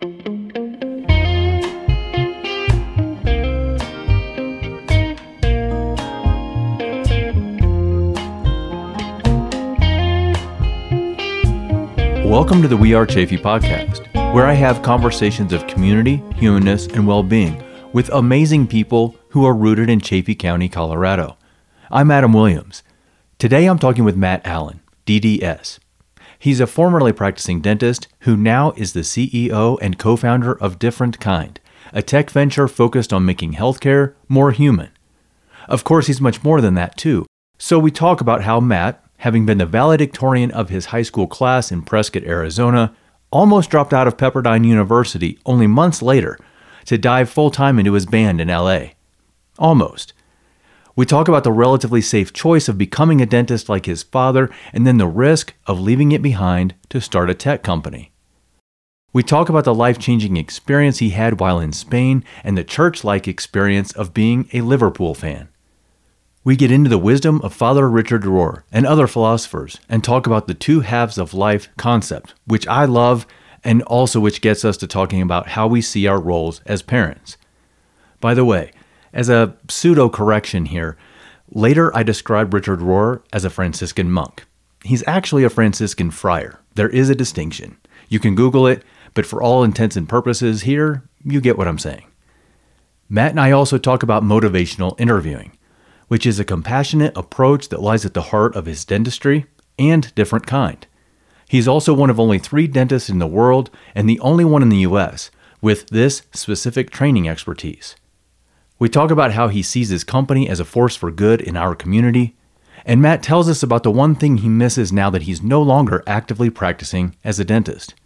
Welcome to the We Are Chaffee podcast, where I have conversations of community, humanness, and well-being with amazing people who are rooted in Chaffee County, Colorado. I'm Adam Williams. Today I'm talking with Matt Allen, DDS. He's a formerly practicing dentist who now is the CEO and co-founder of Different Kind, a tech venture focused on making healthcare more human. Of course, he's much more than that too. So we talk about how Matt, having been the valedictorian of his high school class in Prescott, Arizona, almost dropped out of Pepperdine University only months later to dive full-time into his band in LA. Almost. We talk about the relatively safe choice of becoming a dentist like his father, and then the risk of leaving it behind to start a tech company. We talk about the life-changing experience he had while in Spain and the church-like experience of being a Liverpool fan. We get into the wisdom of Father Richard Rohr and other philosophers and talk about the two halves of life concept, which I love, and also which gets us to talking about how we see our roles as parents. By the way, as a pseudo-correction here, later I described Richard Rohr as a Franciscan monk. He's actually a Franciscan friar. There is a distinction. You can Google it, but for all intents and purposes here, you get what I'm saying. Matt and I also talk about motivational interviewing, which is a compassionate approach that lies at the heart of his dentistry and Different Kind. He's also one of only 3 dentists in the world and the only one in the U.S. with this specific training expertise. We talk about how he sees his company as a force for good in our community, and Matt tells us about the one thing he misses now that he's no longer actively practicing as a dentist.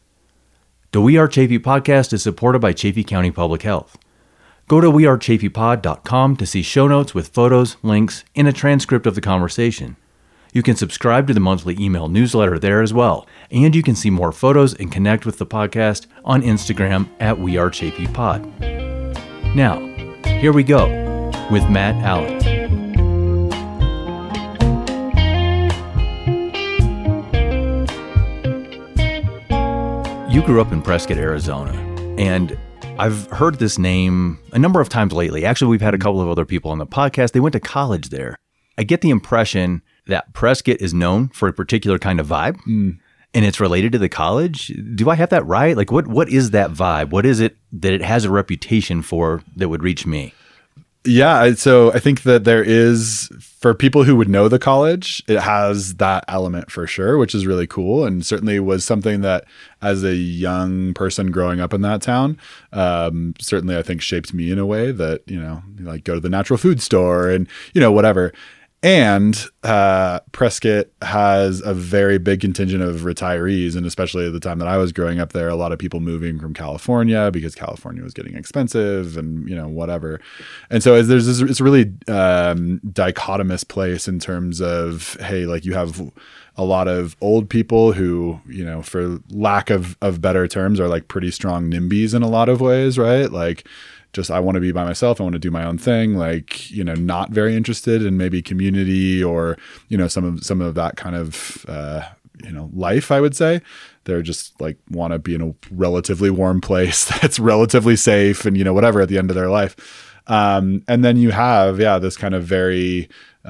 The We Are Chaffee podcast is supported by Chaffee County Public Health. Go to wearechaffeepod.com to see show notes with photos, links, and a transcript of the conversation. You can subscribe to the monthly email newsletter there as well, and you can see more photos and connect with the podcast on Instagram at wearechaffeepod. Now, here we go with Matt Allen. You grew up in Prescott, Arizona, and I've heard this name a number of times lately. Actually, we've had a couple of other people on the podcast. They went to college there. I get the impression that Prescott is known for a particular kind of vibe, and it's related to the college. Do I have that right? Like, what is that vibe? What is it that it has a reputation for that would reach me? Yeah, so I think that there is, for people who would know the college, it has that element for sure, which is really cool, and certainly was something that as a young person growing up in that town, certainly I think shaped me in a way that, like go to the natural food store and, whatever. And Prescott has a very big contingent of retirees, and especially at the time that I was growing up there, a lot of people moving from California because California was getting expensive and whatever. And so there's this, it's a really dichotomous place in terms of, hey, like you have a lot of old people who, for lack of better terms, are like pretty strong NIMBYs in a lot of ways, right? Like, just I want to be by myself. I want to do my own thing. Like, not very interested in maybe community or, some of that kind of, life, I would say. They're just like want to be in a relatively warm place that's relatively safe and, whatever at the end of their life. And then you have, this kind of very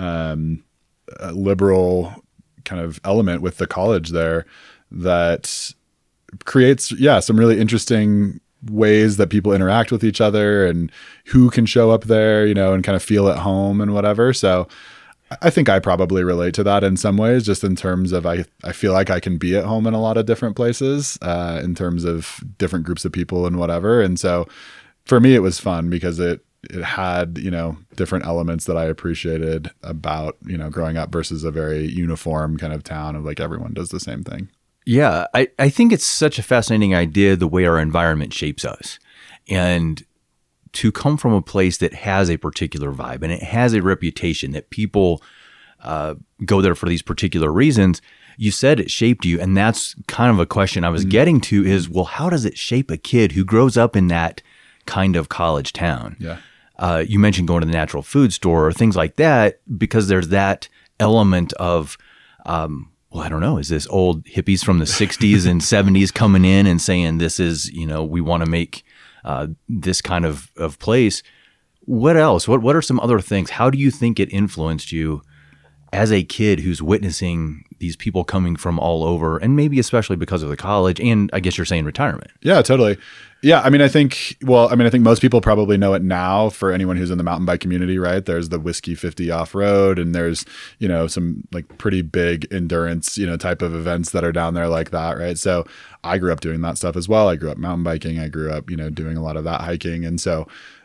liberal kind of element with the college there that creates, some really interesting ways that people interact with each other and who can show up there, and kind of feel at home and whatever. So I think I probably relate to that in some ways, just in terms of I feel like I can be at home in a lot of different places in terms of different groups of people and whatever. And so for me, it was fun because it had, different elements that I appreciated about, growing up versus a very uniform kind of town of like everyone does the same thing. Yeah, I think it's such a fascinating idea, the way our environment shapes us. And to come from a place that has a particular vibe and it has a reputation that people go there for these particular reasons, you said it shaped you. And that's kind of a question I was getting to is, well, how does it shape a kid who grows up in that kind of college town? Yeah. You mentioned going to the natural food store or things like that, because there's that element of well, I don't know, is this old hippies from the 60s and 70s coming in and saying this is, we want to make this kind of place. What else? What are some other things? How do you think it influenced you as a kid who's witnessing these people coming from all over, and maybe especially because of the college and I guess you're saying retirement? Yeah, totally. Yeah. I think most people probably know it now for anyone who's in the mountain bike community, right? There's the Whiskey 50 off-road, and there's, some like pretty big endurance, type of events that are down there like that. Right. So I grew up doing that stuff as well. I grew up mountain biking. I grew up, doing a lot of that hiking. And so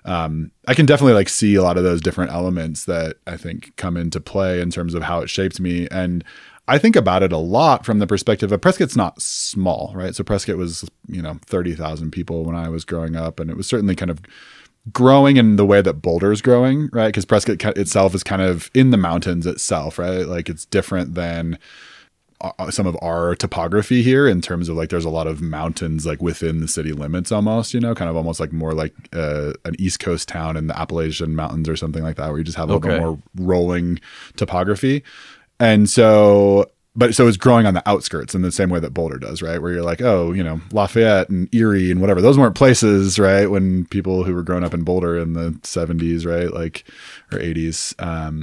I can definitely see a lot of those different elements that I think come into play in terms of how it shaped me. And I think about it a lot from the perspective of Prescott's not small, right? So Prescott was, 30,000 people when I was growing up, and it was certainly kind of growing in the way that Boulder's growing, right? Because Prescott itself is kind of in the mountains itself, right? Like it's different than some of our topography here in terms of like there's a lot of mountains like within the city limits almost, kind of almost like more like an East Coast town in the Appalachian Mountains or something like that, where you just have a little bit more rolling topography. And so it's growing on the outskirts in the same way that Boulder does, right? Where you're like, oh, Lafayette and Erie and whatever, those weren't places, right? When people who were growing up in Boulder in the 70s, right? Like, or 80s,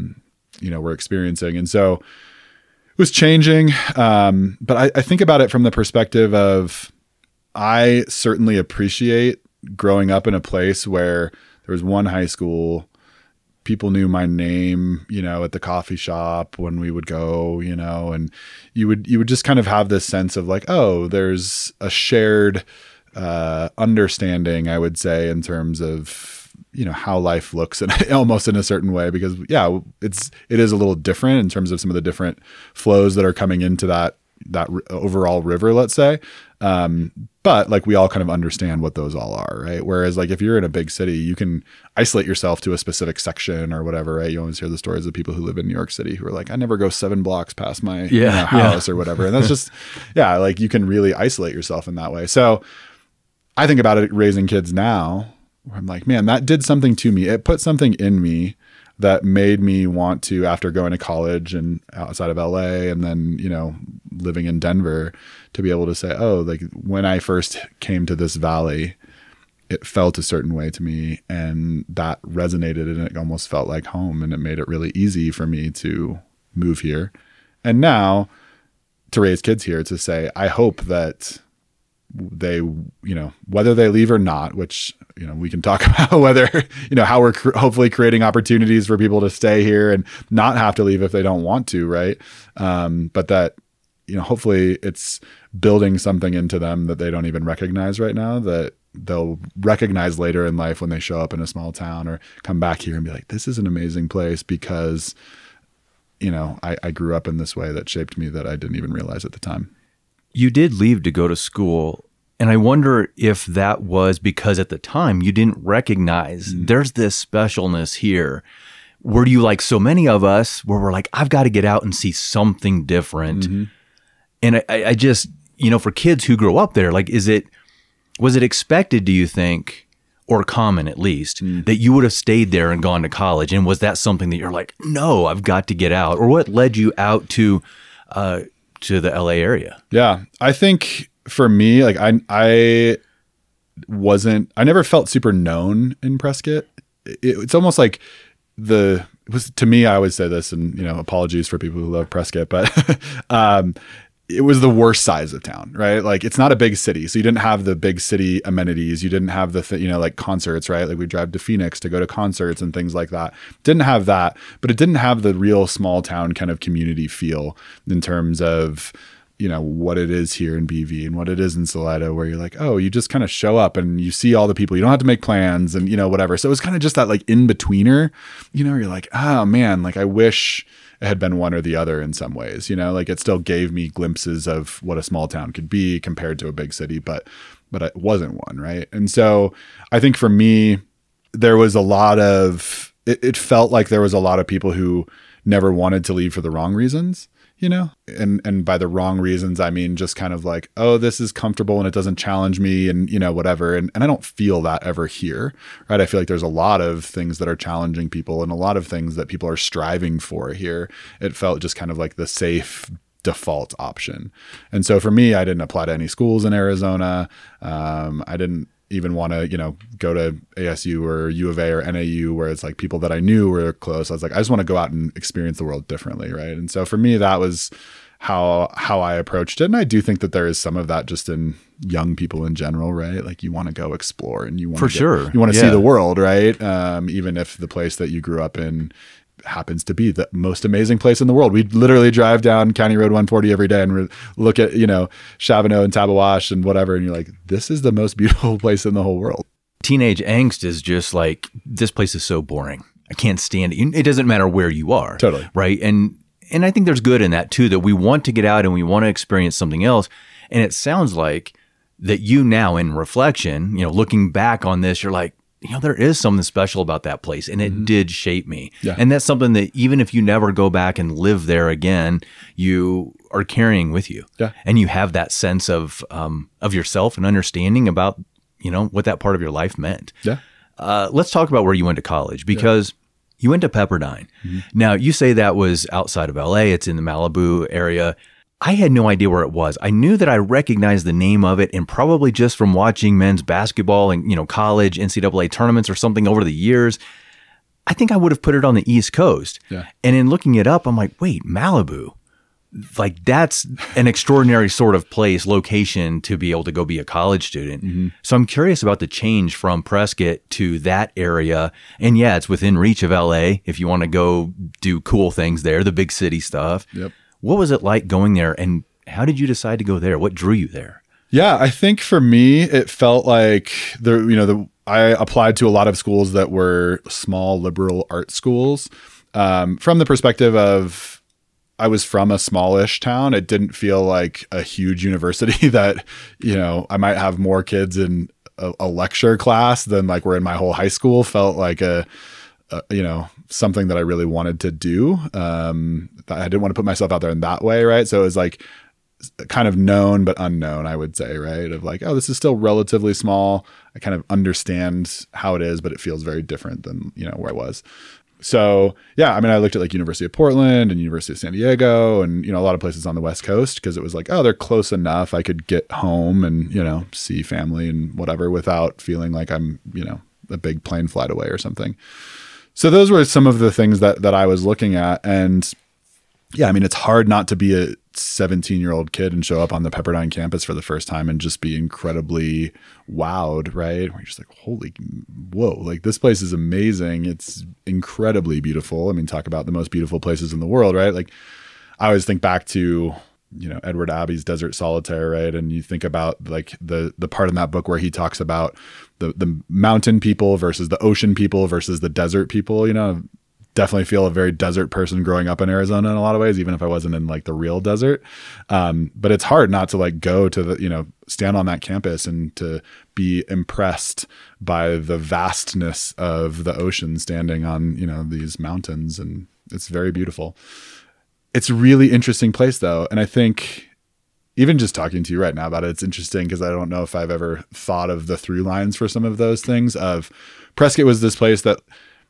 were experiencing. And so it was changing. But I think about it from the perspective of, I certainly appreciate growing up in a place where there was one high school. People knew my name, at the coffee shop when we would go, and you would just kind of have this sense of like, oh, there's a shared understanding, I would say, in terms of, how life looks and almost in a certain way, because it is a little different in terms of some of the different flows that are coming into that overall river, let's say. But like we all kind of understand what those all are, right? Whereas like if you're in a big city, you can isolate yourself to a specific section or whatever, right? You always hear the stories of people who live in New York City who are like, I never go 7 blocks past my house or whatever. And that's just, like you can really isolate yourself in that way. So I think about it raising kids now, where I'm like, man, that did something to me. It put something in me that made me want to, after going to college and outside of LA and then, living in Denver, to be able to say, oh, like when I first came to this valley, it felt a certain way to me, and that resonated, and it almost felt like home, and it made it really easy for me to move here. And now to raise kids here, to say, I hope that they, whether they leave or not, which, we can talk about whether, how we're hopefully creating opportunities for people to stay here and not have to leave if they don't want to. Right. But that, hopefully it's building something into them that they don't even recognize right now, that they'll recognize later in life when they show up in a small town or come back here and be like, this is an amazing place because, I grew up in this way that shaped me that I didn't even realize at the time. You did leave to go to school, and I wonder if that was because at the time you didn't recognize there's this specialness here. Were you like so many of us where we're like, I've got to get out and see something different? Mm-hmm. And I just, for kids who grow up there, like, was it expected, do you think, or common at least, that you would have stayed there and gone to college? And was that something that you're like, no, I've got to get out? Or what led you out to the LA area? Yeah, I think for me, like I never felt super known in Prescott. It's almost like to me, I always say this, and apologies for people who love Prescott, but it was the worst size of town, right? Like it's not a big city. So you didn't have the big city amenities. You didn't have like concerts, right? Like we drive to Phoenix to go to concerts and things like that. Didn't have that, but it didn't have the real small town kind of community feel in terms of, what it is here in BV and what it is in Salida, where you're like, oh, you just kind of show up and you see all the people. You don't have to make plans and, whatever. So it was kind of just that like in-betweener, you're like, oh man, like I wish it had been one or the other in some ways, like it still gave me glimpses of what a small town could be compared to a big city, but it wasn't one. Right. And so I think for me, there was it felt like there was a lot of people who never wanted to leave for the wrong reasons, and by the wrong reasons, I mean, just kind of like, oh, this is comfortable and it doesn't challenge me and, whatever. And I don't feel that ever here, right? I feel like there's a lot of things that are challenging people and a lot of things that people are striving for here. It felt just kind of like the safe default option. And so for me, I didn't apply to any schools in Arizona. I didn't even want to, go to ASU or U of A or NAU where it's like people that I knew were close. I was like, I just want to go out and experience the world differently. Right. And so for me, that was how I approached it. And I do think that there is some of that just in young people in general, right? Like you want to go explore and you want you want to see the world, right? Even if the place that you grew up in happens to be the most amazing place in the world. We literally drive down County Road 140 every day and look at, Chavano and Tabawash and whatever. And you're like, this is the most beautiful place in the whole world. Teenage angst is just like, this place is so boring. I can't stand it. It doesn't matter where you are. Totally. Right. And I think there's good in that too, that we want to get out and we want to experience something else. And it sounds like that you now in reflection, looking back on this, you're like, there is something special about that place and it did shape me. Yeah. And that's something that even if you never go back and live there again, you are carrying with you. Yeah. And you have that sense of yourself and understanding about, what that part of your life meant. Yeah. Let's talk about where you went to college because you went to Pepperdine. Now, you say that was outside of LA. It's in the Malibu area. I had no idea where it was. I knew that I recognized the name of it and probably just from watching men's basketball and, college NCAA tournaments or something over the years. I think I would have put it on the East Coast. Yeah. And in looking it up, I'm like, wait, Malibu. Like that's an extraordinary sort of location to be able to go be a college student. So I'm curious about the change from Prescott to that area. And yeah, it's within reach of LA if you want to go do cool things there, the big city stuff. Yep. What was it like going there and how did you decide to go there? What drew you there? Yeah, I think for me, it felt like I applied to a lot of schools that were small liberal arts schools from the perspective of I was from a smallish town. It didn't feel like a huge university that, I might have more kids in a lecture class than like were in my whole high school. Felt like something that I really wanted to do. I didn't want to put myself out there in that way. Right. So it was like kind of known, but unknown, I would say, right. Of like, oh, this is still relatively small. I kind of understand how it is, but it feels very different than, where I was. So yeah, I looked at like University of Portland and University of San Diego and, a lot of places on the West Coast because it was like, oh, they're close enough. I could get home and, see family and whatever without feeling like I'm, a big plane flight away or something. So those were some of the things that I was looking at. And yeah, it's hard not to be a 17-year-old kid and show up on the Pepperdine campus for the first time and just be incredibly wowed, right? Where you're just like, whoa, like this place is amazing. It's incredibly beautiful. Talk about the most beautiful places in the world, right? Like I always think back to, Edward Abbey's Desert Solitaire, right? And you think about like the part in that book where he talks about the mountain people versus the ocean people versus the desert people, definitely feel a very desert person growing up in Arizona in a lot of ways, even if I wasn't in like the real desert. But it's hard not to like go to the, stand on that campus and to be impressed by the vastness of the ocean standing on, these mountains. And it's very beautiful. It's a really interesting place though. And I think even just talking to you right now about it, it's interesting because I don't know if I've ever thought of the through lines for some of those things of Prescott was this place that,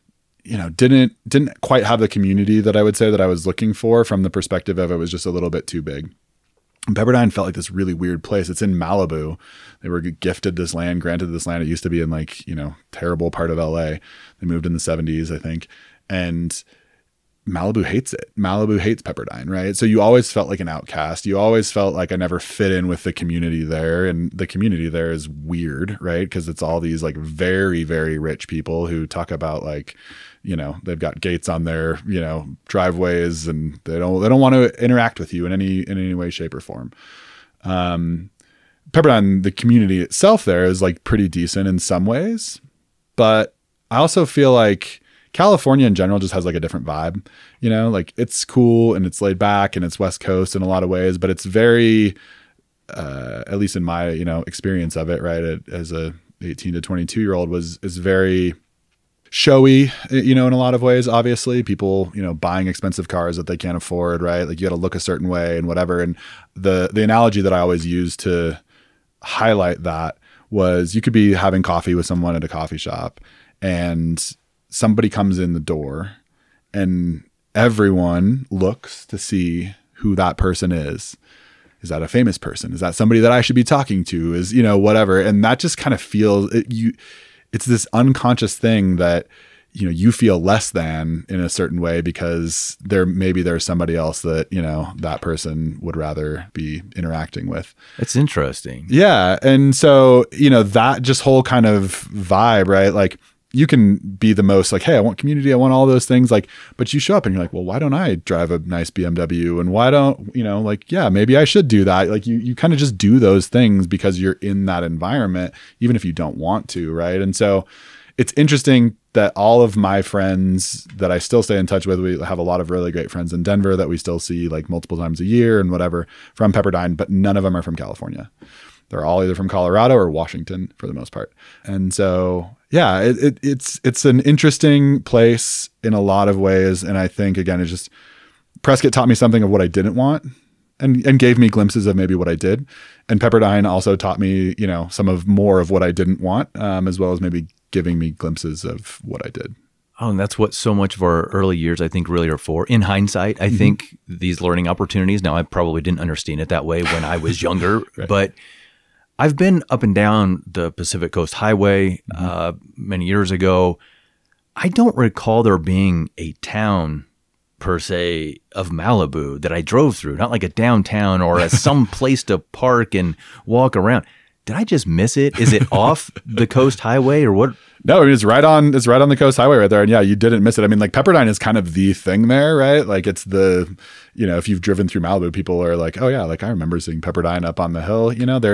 didn't quite have the community that I would say that I was looking for from the perspective of it was just a little bit too big. And Pepperdine felt like this really weird place. It's in Malibu. They were granted this land. It used to be in like, terrible part of LA. They moved in the 70s, I think. And Malibu hates it. Malibu hates Pepperdine, right? So you always felt like an outcast. You always felt like I never fit in with the community there. And the community there is weird, right? Because it's all these like very, very rich people who talk about like, they've got gates on their, driveways and they don't want to interact with you in any way, shape or form. Pepperdine, the community itself there is like pretty decent in some ways, but I also feel like California in general just has like a different vibe, like it's cool and it's laid back and it's West Coast in a lot of ways, but it's very, at least in my, experience of it, right. As a 18 to 22-year-old is very showy, in a lot of ways, obviously people, buying expensive cars that they can't afford, right. Like you got to look a certain way and whatever. And the analogy that I always use to highlight that was you could be having coffee with someone at a coffee shop and somebody comes in the door and everyone looks to see who that person is. Is that a famous person? Is that somebody that I should be talking to? Is, whatever. And that just kind of feels it's this unconscious thing that, you feel less than in a certain way because there's somebody else that, that person would rather be interacting with. It's interesting. Yeah. And so, that just whole kind of vibe, right? Like, you can be the most like, hey, I want community, I want all those things, like, but you show up and you're like, well, why don't I drive a nice BMW? And why don't, yeah, maybe I should do that. Like you kind of just do those things because you're in that environment, even if you don't want to, right? And so it's interesting that all of my friends that I still stay in touch with, we have a lot of really great friends in Denver that we still see like multiple times a year and whatever from Pepperdine, but none of them are from California. They're all either from Colorado or Washington for the most part. And so, yeah, it's an interesting place in a lot of ways. And I think, again, it's just Prescott taught me something of what I didn't want and gave me glimpses of maybe what I did. And Pepperdine also taught me, some of more of what I didn't want, as well as maybe giving me glimpses of what I did. Oh, and that's what so much of our early years, I think, really are for. In hindsight, I think these learning opportunities, now I probably didn't understand it that way when I was younger, right. But I've been up and down the Pacific Coast Highway many years ago. I don't recall there being a town per se of Malibu that I drove through, not like a downtown or some place to park and walk around. Did I just miss it? Is it off the Coast Highway or what? No, I mean, it's right on the Coast Highway right there. And yeah, you didn't miss it. I mean, like Pepperdine is kind of the thing there, right? Like it's the, if you've driven through Malibu, people are like, oh yeah, like I remember seeing Pepperdine up on the hill.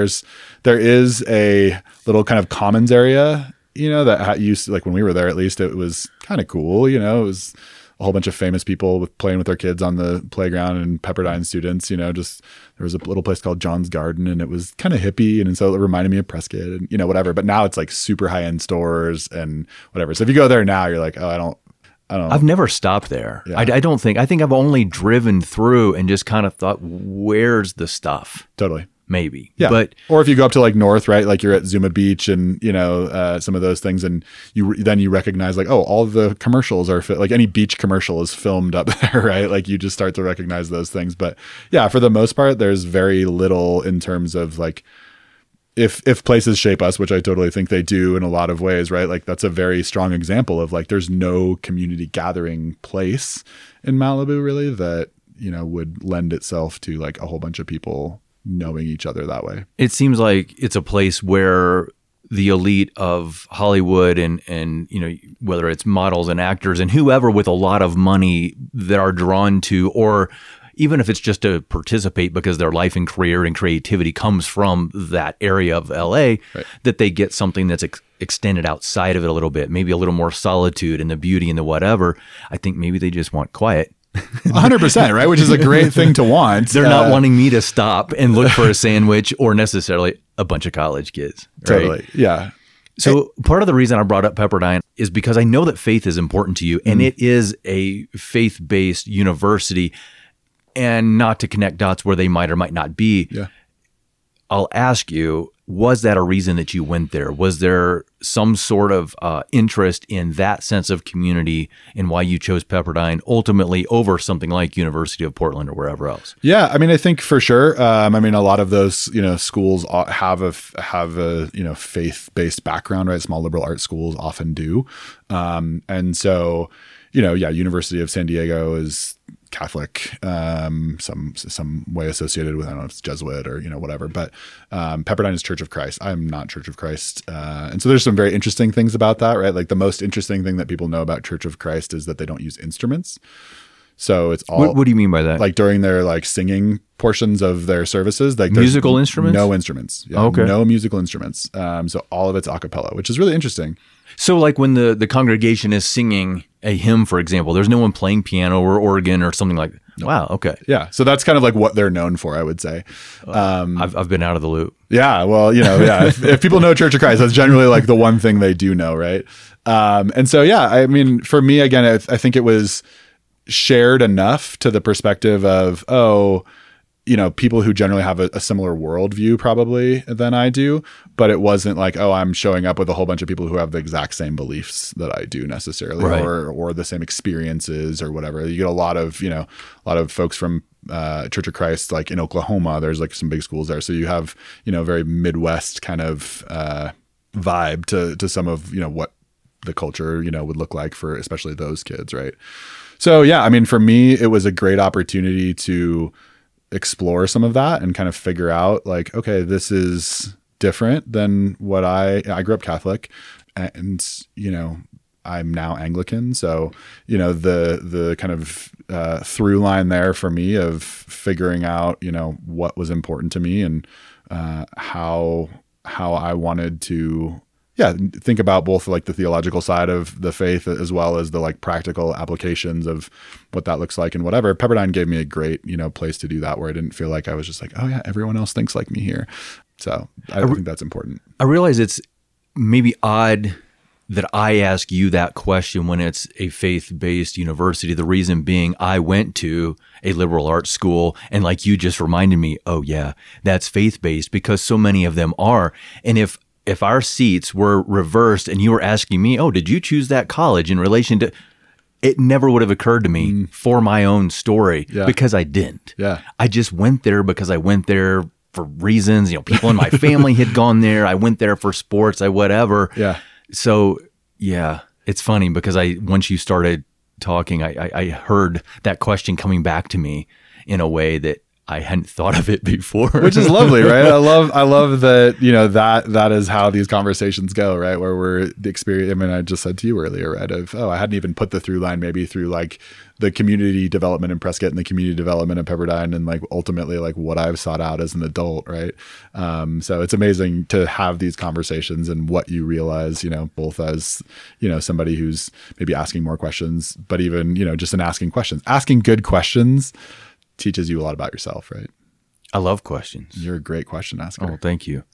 There is a little kind of commons area, that used to, like when we were there, at least it was kind of cool. It was a whole bunch of famous people playing with their kids on the playground and Pepperdine students, just there was a little place called John's Garden and it was kind of hippie. And so it reminded me of Prescott and, whatever. But now it's like super high end stores and whatever. So if you go there now, you're like, oh, I don't know. I've never stopped there. Yeah. I think I've only driven through and just kind of thought, where's the stuff? Totally. Maybe. Yeah. But or if you go up to like north, right? Like you're at Zuma Beach and, some of those things. And you recognize like, oh, all the commercials are like any beach commercial is filmed up there, right? Like you just start to recognize those things. But yeah, for the most part, there's very little in terms of like, if places shape us, which I totally think they do in a lot of ways, right? Like that's a very strong example of like, there's no community gathering place in Malibu really that, would lend itself to like a whole bunch of people knowing each other that way. It seems like it's a place where the elite of Hollywood and whether it's models and actors and whoever with a lot of money that are drawn to, or even if it's just to participate because their life and career and creativity comes from that area of LA, right, that they get something that's extended outside of it a little bit, maybe a little more solitude and the beauty and the whatever. I think maybe they just want quiet. 100%, right? Which is a great thing to want. They're not wanting me to stop and look for a sandwich or necessarily a bunch of college kids. Right? Totally. Yeah. So part of the reason I brought up Pepperdine is because I know that faith is important to you, and it is a faith-based university, and not to connect dots where they might or might not be. Yeah. I'll ask you, was that a reason that you went there? Was there some sort of interest in that sense of community and why you chose Pepperdine ultimately over something like University of Portland or wherever else? Yeah, I mean, I think for sure. A lot of those schools have a faith-based background, right? Small liberal arts schools often do, and so University of San Diego is Catholic, some way associated with, I don't know if it's Jesuit or, whatever, but Pepperdine is Church of Christ. I'm not Church of Christ. And so there's some very interesting things about that, right? Like the most interesting thing that people know about Church of Christ is that they don't use instruments. So it's all. What do you mean by that? Like during their like singing portions of their services, like musical instruments? No instruments. Yeah, okay. No musical instruments. So all of it's a cappella, which is really interesting. So like when the congregation is singing a hymn, for example, there's no one playing piano or organ or something like that. No. Wow. Okay. Yeah. So that's kind of like what they're known for, I would say. I've been out of the loop. Yeah. Well, yeah. if people know Church of Christ, that's generally like the one thing they do know, right? And so, yeah, I mean, for me, again, I think it was shared enough to the perspective of, people who generally have a similar worldview probably than I do, but it wasn't like, oh, I'm showing up with a whole bunch of people who have the exact same beliefs that I do necessarily, right, or the same experiences or whatever. You get a lot of folks from Church of Christ, like in Oklahoma, there's like some big schools there. So you have, very Midwest kind of vibe to some of, what the culture, would look like for especially those kids. Right. So, yeah, I mean, for me, it was a great opportunity to explore some of that and kind of figure out like, okay, this is different than what I grew up Catholic and, I'm now Anglican. So, the kind of through line there for me of figuring out, what was important to me and how I wanted to, think about both like the theological side of the faith as well as the like practical applications of what that looks like and whatever. Pepperdine gave me a great, place to do that where I didn't feel like I was just like, oh yeah, everyone else thinks like me here. So I think that's important. I realize it's maybe odd that I ask you that question when it's a faith-based university. The reason being I went to a liberal arts school and like you just reminded me, oh yeah, that's faith-based because so many of them are. And if our seats were reversed and you were asking me, oh, did you choose that college in relation to, it never would have occurred to me for my own story because I didn't. Yeah. I just went there because I went there for reasons, people in my family had gone there. I went there for sports, whatever. Yeah. So yeah, it's funny because once you started talking, I heard that question coming back to me in a way that I hadn't thought of it before. Which is lovely, right? I love that, that is how these conversations go, right? Where we're the experience. I mean, I just said to you earlier, right? I hadn't even put the through line maybe through like the community development in Prescott and the community development in Pepperdine and like ultimately like what I've sought out as an adult, right? So it's amazing to have these conversations and what you realize, both as, somebody who's maybe asking more questions, but even, just in asking questions, asking good questions teaches you a lot about yourself, right? I love questions. You're a great question asker. Oh, thank you.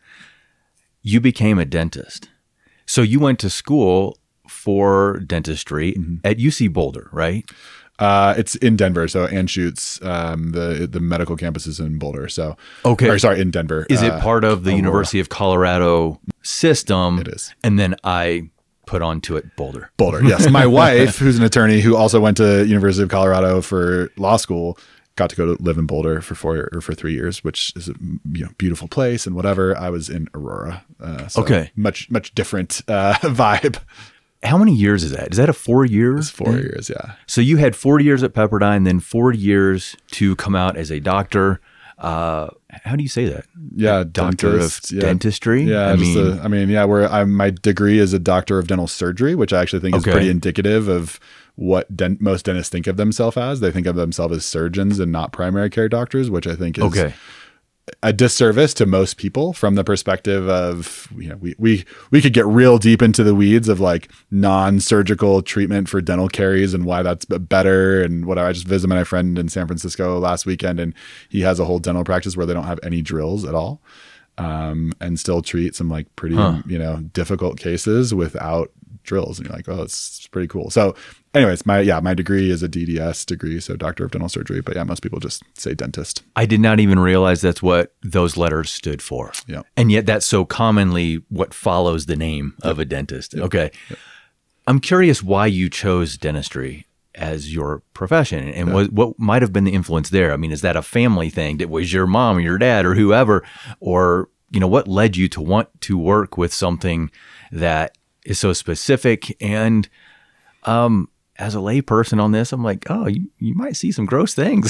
You became a dentist. So you went to school for dentistry at UC Boulder, right? It's in Denver. So Anschutz, the medical campus is in Boulder. So, in Denver. Is it part of the Aurora. University of Colorado system? It is. And then I put onto it Boulder. Boulder, yes. My wife, who's an attorney who also went to University of Colorado for law school, got to go to live in Boulder for 3 years, which is a beautiful place and whatever. I was in Aurora. So much different vibe. How many years is that? Is that a 4 year? It's 4 years, yeah. So you had 4 years at Pepperdine, then 4 years to come out as a doctor. How do you say that? Yeah, doctor of dentistry. Yeah, my degree is a doctor of dental surgery, which I actually think is pretty indicative of what most dentists think of themselves as. They think of themselves as surgeons and not primary care doctors, which I think is a disservice to most people from the perspective of, we could get real deep into the weeds of like non-surgical treatment for dental caries and why that's better and whatever. I just visited my friend in San Francisco last weekend and he has a whole dental practice where they don't have any drills at all, and still treat some like pretty, difficult cases without drills. And you're like, oh, it's pretty cool. So anyways, my degree is a DDS degree, so Doctor of Dental Surgery. But most people just say dentist. I did not even realize that's what those letters stood for. Yeah. And yet that's so commonly what follows the name of a dentist. Yep. Okay. Yep. I'm curious why you chose dentistry as your profession and what might have been the influence there. I mean, is that a family thing? Was your mom or your dad or whoever, or, what led you to want to work with something that is so specific? And, as a lay person on this, I'm like, oh, you might see some gross things.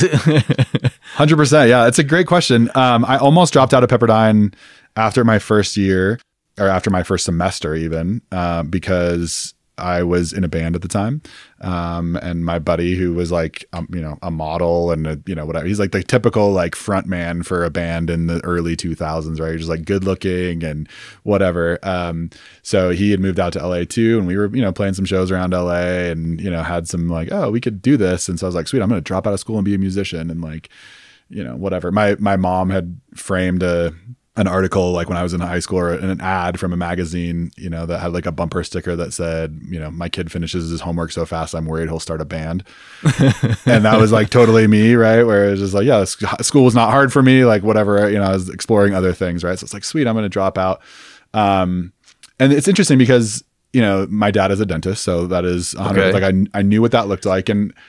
100%. Yeah, it's a great question. I almost dropped out of Pepperdine after my first year or after my first semester even, because I was in a band at the time. And my buddy who was like, a model and whatever, he's like the typical like front man for a band in the early 2000s, right? Just like good looking and whatever. So he had moved out to LA too. And we were, playing some shows around LA and, had some like, oh, we could do this. And so I was like, sweet, I'm going to drop out of school and be a musician and like, whatever. My mom had framed an article like when I was in high school or an ad from a magazine, that had like a bumper sticker that said, my kid finishes his homework so fast, I'm worried he'll start a band. And that was like totally me, right? Where it was just like, yeah, school was not hard for me, like whatever, I was exploring other things, right? So it's like, sweet, I'm going to drop out. And it's interesting because, my dad is a dentist, so that is 100, like I knew what that looked like. And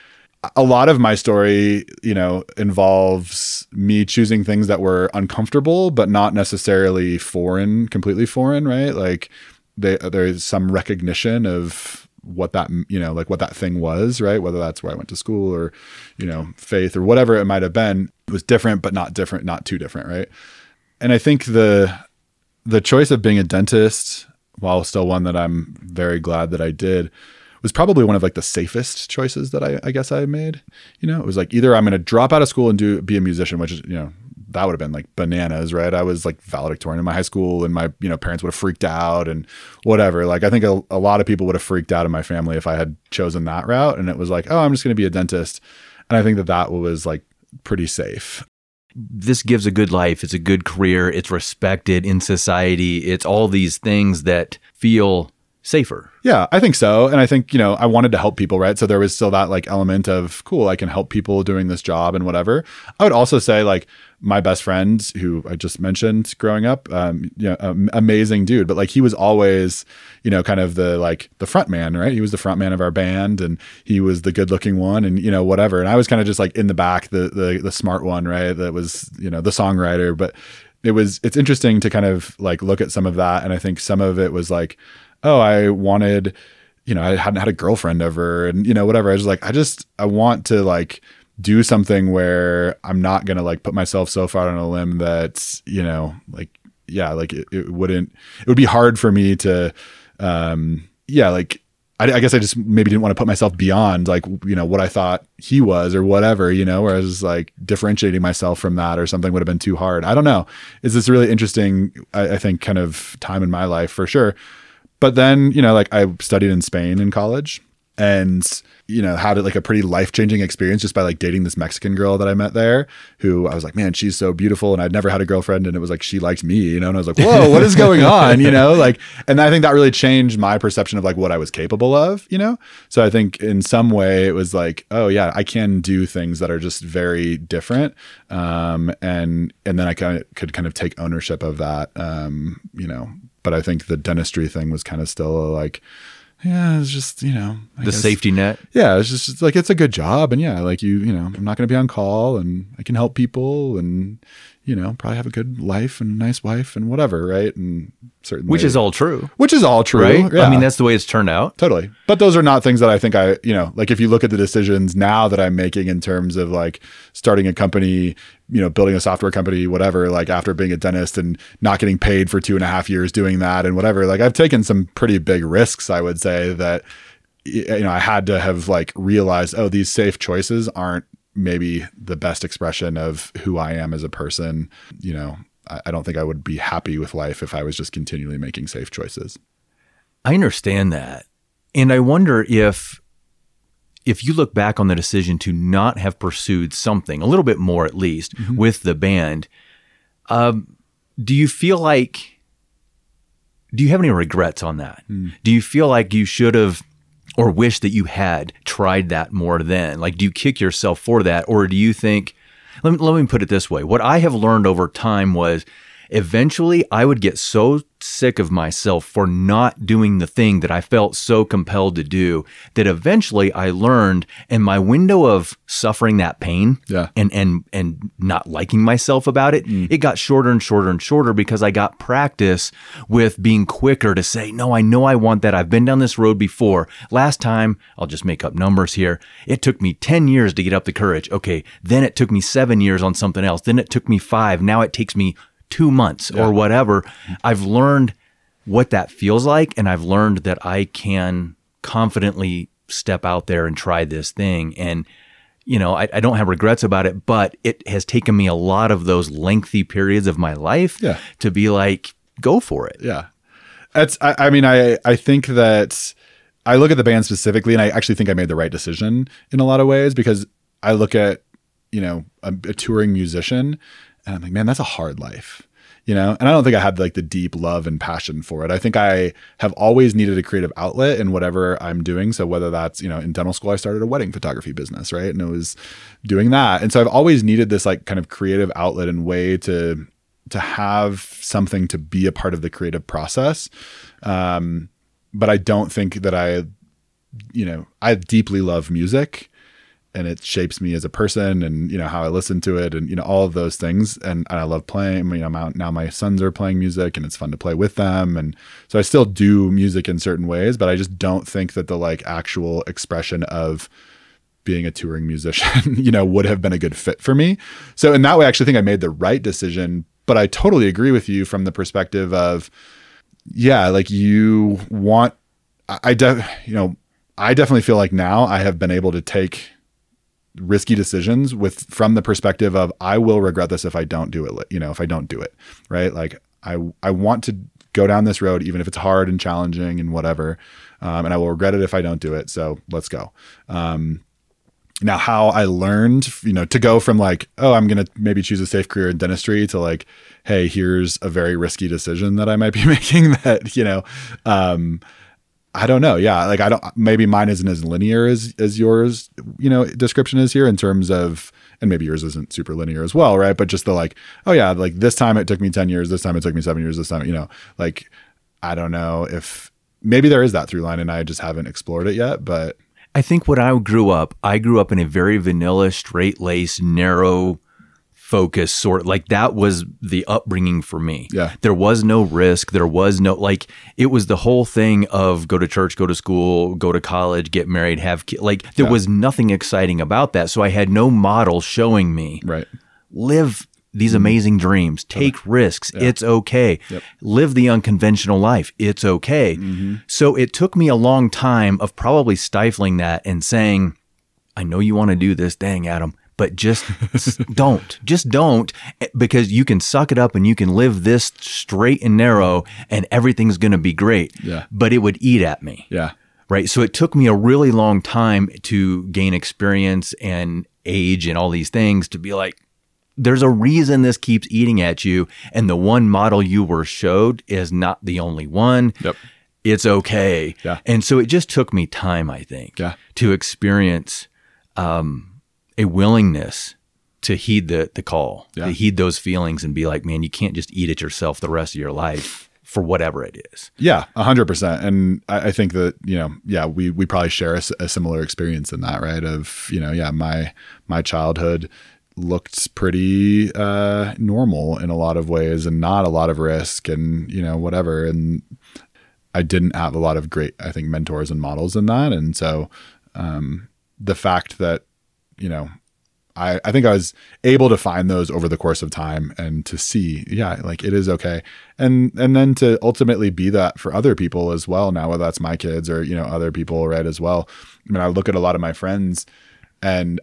a lot of my story, involves me choosing things that were uncomfortable, but not necessarily foreign, completely foreign, right? Like there's some recognition of what that, like what that thing was, right? Whether that's where I went to school or, faith or whatever it might have been. It was different, but not different, not too different, right? And I think the choice of being a dentist, while still one that I'm very glad that I did, was probably one of like the safest choices that I guess I made. It was like either I'm going to drop out of school and be a musician, which is, that would have been like bananas, right? I was like valedictorian in my high school and my, parents would have freaked out and whatever. Like I think a lot of people would have freaked out in my family if I had chosen that route. And it was like, oh, I'm just going to be a dentist. And I think that was like pretty safe. This gives a good life. It's a good career. It's respected in society. It's all these things that feel safer. Yeah, I think so. And I think, I wanted to help people, right? So there was still that like element of, cool, I can help people doing this job and whatever. I would also say like my best friend who I just mentioned growing up, amazing dude, but like he was always, kind of the front man, right? He was the front man of our band and he was the good looking one and, whatever. And I was kind of just like in the back, the smart one, right? That was, the songwriter, but it's interesting to kind of like look at some of that. And I think some of it was like, oh, I wanted, I hadn't had a girlfriend ever and, whatever. I was like, I want to like do something where I'm not going to like put myself so far on a limb that, like, yeah, like it would be hard for me to, like, I guess I just maybe didn't want to put myself beyond like, what I thought he was or whatever, where I was like differentiating myself from that or something would have been too hard. I don't know. It's this really interesting, I think, kind of time in my life for sure. But then, like I studied in Spain in college and, had like a pretty life-changing experience just by like dating this Mexican girl that I met there who I was like, man, she's so beautiful. And I'd never had a girlfriend. And it was like, she liked me, and I was like, whoa, what is going on? Like, and I think that really changed my perception of like what I was capable of, So I think in some way it was like, oh yeah, I can do things that are just very different. And then I could kind of take ownership of that, but I think the dentistry thing was kind of still like, yeah, it's just, I guess, safety net. Yeah. It's just like, it's a good job. And yeah, like I'm not going to be on call and I can help people and, probably have a good life and a nice wife and whatever. Right. And certainly. Which is all true. Right? Yeah. I mean, that's the way it's turned out. Totally. But those are not things that I think like if you look at the decisions now that I'm making in terms of like starting a company, building a software company, whatever, like after being a dentist and not getting paid for 2.5 years doing that and whatever, like I've taken some pretty big risks, I would say that, I had to have like realized, oh, these safe choices aren't maybe the best expression of who I am as a person. I don't think I would be happy with life if I was just continually making safe choices. I understand that. And I wonder if you look back on the decision to not have pursued something, a little bit more at least, with the band, do you have any regrets on that? Do you feel like you should have or wish that you had tried that more then? Like, do you kick yourself for that? Or do you think, let me put it this way. What I have learned over time was eventually I would get so sick of myself for not doing the thing that I felt so compelled to do that eventually I learned, and my window of suffering that pain and not liking myself about it, it got shorter and shorter and shorter because I got practice with being quicker to say, no, I know I want that. I've been down this road before. Last time, I'll just make up numbers here, it took me 10 years to get up the courage. Okay, then it took me 7 years on something else. Then it took me 5. Now it takes me 2 months or whatever. I've learned what that feels like, and I've learned that I can confidently step out there and try this thing. And, I don't have regrets about it, but it has taken me a lot of those lengthy periods of my life to be like, go for it. Yeah. I think that I look at the band specifically, and I actually think I made the right decision in a lot of ways, because I look at, a touring musician, and I'm like, man, that's a hard life, and I don't think I had like the deep love and passion for it. I think I have always needed a creative outlet in whatever I'm doing. So whether that's, in dental school, I started a wedding photography business, right? And it was doing that. And so I've always needed this like kind of creative outlet and way to have something to be a part of the creative process. But I don't think that I deeply love music. and it shapes me as a person, and, you know, how I listen to it, and, you know, all of those things. And I love playing. You know, now my sons are playing music, and it's fun to play with them. And so I still do music in certain ways, but I just don't think that the like actual expression of being a touring musician, you know, would have been a good fit for me. So in that way, I actually think I made the right decision. But I totally agree with you from the perspective of, yeah, like you want, I definitely feel like now I have been able to take risky decisions from the perspective of, I will regret this if I don't do it, you know, if I don't do it, right? Like I want to go down this road, even if it's hard and challenging and whatever. And I will regret it if I don't do it. So let's go. Now how I learned, you know, to go from like, oh, I'm going to maybe choose a safe career in dentistry to like, hey, here's a very risky decision that I might be making that, you know, I don't know. Yeah. Like maybe mine isn't as linear as yours, you know, description is here in terms of, and maybe yours isn't super linear as well. Right. But just the like, oh yeah, like this time it took me 10 years. This time it took me 7 years. This time, you know, like, I don't know if maybe there is that through line and I just haven't explored it yet, but I think when I grew up in a very vanilla, straight-laced, narrow focus sort, like that was the upbringing for me. Yeah. There was no risk. There was no, like, it was the whole thing of go to church, go to school, go to college, get married, have kids. Like there was nothing exciting about that. So I had no model showing me, right, live these amazing dreams, take risks. Yeah. It's okay. Yep. Live the unconventional life. It's okay. Mm-hmm. So it took me a long time of probably stifling that and saying, I know you want to do this, dang Adam, but just don't. Just don't, because you can suck it up and you can live this straight and narrow and everything's going to be great. Yeah. But it would eat at me. Yeah. Right. So it took me a really long time to gain experience and age and all these things to be like, there's a reason this keeps eating at you. And the one model you were showed is not the only one. Yep. It's okay. Yeah. And so it just took me time, I think, to experience a willingness to heed the call, to heed those feelings and be like, man, you can't just eat it yourself the rest of your life for whatever it is. Yeah, 100%. And I think that, you know, yeah, we probably share a similar experience in that, right? Of, you know, yeah, my childhood looked pretty normal in a lot of ways and not a lot of risk and, you know, whatever. And I didn't have a lot of great, I think, mentors and models in that. And so the fact that, you know, I think I was able to find those over the course of time and to see, yeah, like it is okay. And then to ultimately be that for other people as well. Now, whether that's my kids or, you know, other people, right, as well. I mean, I look at a lot of my friends and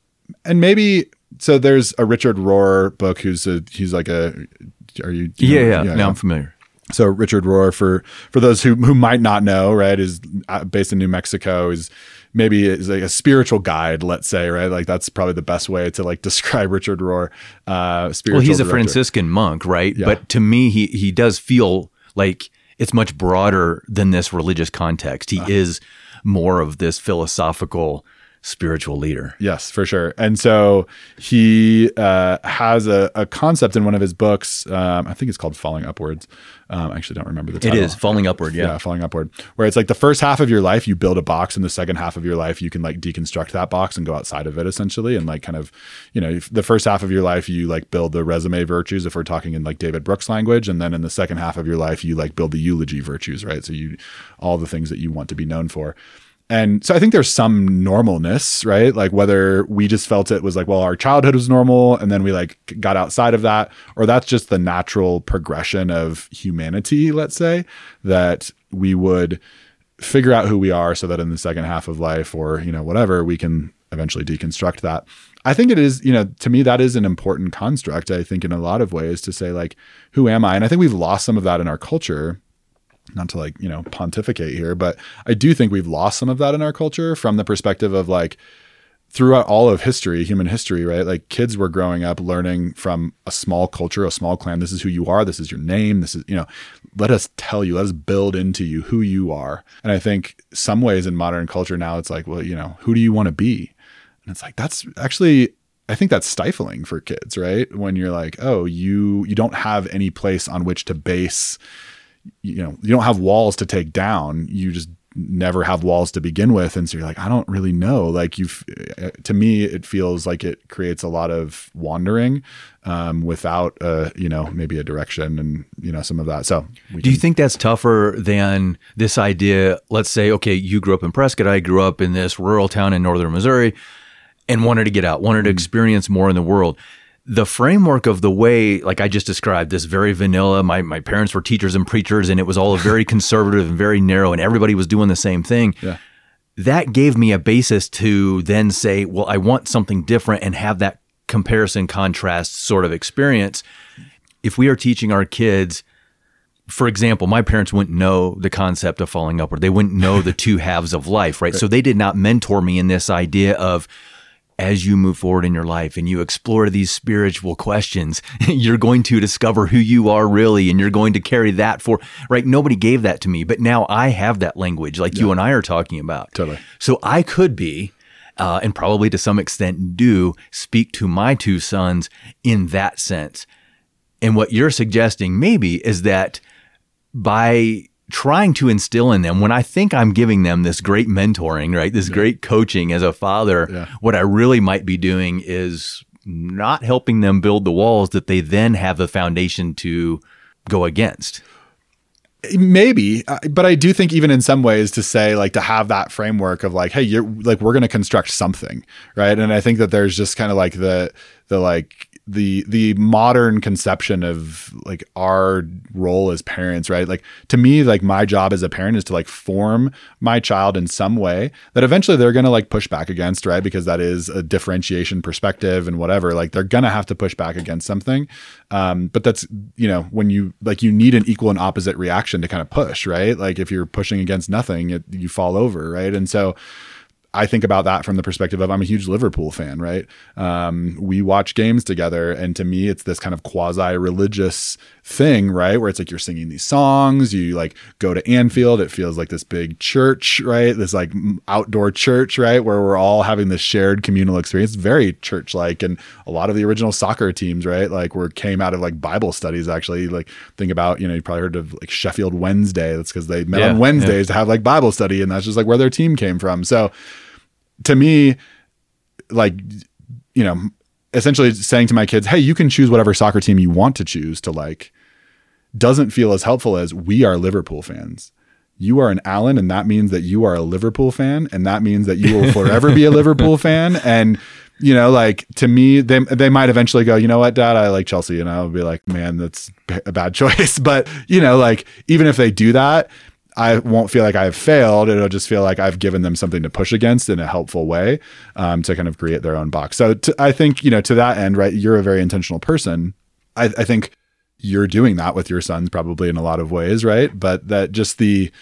maybe, so there's a Richard Rohr book he's like a, are you? Yeah. No, I'm familiar. So Richard Rohr, for those who might not know, right, is based in New Mexico, is like a spiritual guide, let's say, right? Like that's probably the best way to like describe Richard Rohr. Spiritual well, he's a director. Franciscan monk, right? Yeah. But to me, he does feel like it's much broader than this religious context. He is more of this philosophical spiritual leader. Yes, for sure. And so he has a concept in one of his books. I think it's called Falling Upwards. I actually don't remember the title. It is Falling Upward. Yeah. Falling Upward, where it's like the first half of your life, you build a box, and the second half of your life, you can like deconstruct that box and go outside of it essentially. And like kind of, you know, the first half of your life, you like build the resume virtues, if we're talking in like David Brooks language. And then in the second half of your life, you like build the eulogy virtues, right? So all the things that you want to be known for. And so I think there's some normalness, right? Like whether we just felt it was like, well, our childhood was normal and then we like got outside of that, or that's just the natural progression of humanity, let's say, that we would figure out who we are so that in the second half of life or, you know, whatever, we can eventually deconstruct that. I think it is, you know, to me, that is an important construct, I think, in a lot of ways to say like, who am I? And I think we've lost some of that in our culture. Not to like, you know, pontificate here, but I do think we've lost some of that in our culture from the perspective of like throughout all of history, human history, right? Like kids were growing up learning from a small culture, a small clan. This is who you are. This is your name. This is, you know, let us tell you, let us build into you who you are. And I think some ways in modern culture now it's like, well, you know, who do you want to be? And it's like, that's actually, I think that's stifling for kids, right? When you're like, oh, you don't have any place on which to base, you know, you don't have walls to take down. You just never have walls to begin with. And so you're like, I don't really know. Like to me, it feels like it creates a lot of wandering without, maybe a direction and, some of that. So do you think that's tougher than this idea? Let's say, okay, you grew up in Prescott. I grew up in this rural town in northern Missouri and wanted to get out, wanted to experience more in the world. The framework of the way, like I just described, this very vanilla, my parents were teachers and preachers, and it was all very conservative and very narrow, and everybody was doing the same thing. Yeah. That gave me a basis to then say, well, I want something different and have that comparison contrast sort of experience. If we are teaching our kids, for example, my parents wouldn't know the concept of falling upward. They wouldn't know the two halves of life, right? So they did not mentor me in this idea of, as you move forward in your life and you explore these spiritual questions, you're going to discover who you are really, and you're going to carry that right? Nobody gave that to me, but now I have that language like you and I are talking about. Totally. So I could be, and probably to some extent do, speak to my two sons in that sense. And what you're suggesting maybe is that by trying to instill in them, when I think I'm giving them this great mentoring, right? This great coaching as a father, what I really might be doing is not helping them build the walls that they then have the foundation to go against. Maybe, but I do think even in some ways to say, like, to have that framework of like, hey, you're like, we're going to construct something, right? And I think that there's just kind of like the modern conception of like our role as parents, right? Like to me, like my job as a parent is to like form my child in some way that eventually they're going to like push back against, right? Because that is a differentiation perspective and whatever, like they're going to have to push back against something. But that's, when you need an equal and opposite reaction to kind of push, right? Like if you're pushing against nothing, you fall over, right? And so I think about that from the perspective of I'm a huge Liverpool fan, right? We watch games together, and to me, it's this kind of quasi-religious thing, right? Where it's like you're singing these songs, you like go to Anfield, it feels like this big church, right? This like outdoor church, right? Where we're all having this shared communal experience, very church-like, and a lot of the original soccer teams, right? Like came out of like Bible studies, actually. Like think about, you probably heard of like Sheffield Wednesday. That's because they met on Wednesdays to have like Bible study, and that's just like where their team came from. So to me, like, essentially saying to my kids, hey, you can choose whatever soccer team you want to choose to like, doesn't feel as helpful as we are Liverpool fans. You are an Allen, and that means that you are a Liverpool fan, and that means that you will forever be a Liverpool fan. And, like to me, they might eventually go, you know what, Dad, I like Chelsea. And I'll be like, man, that's a bad choice. But, like even if they do that, I won't feel like I've failed. It'll just feel like I've given them something to push against in a helpful way to kind of create their own box. So I think, to that end, right, you're a very intentional person. I think you're doing that with your sons probably in a lot of ways, right? But that just the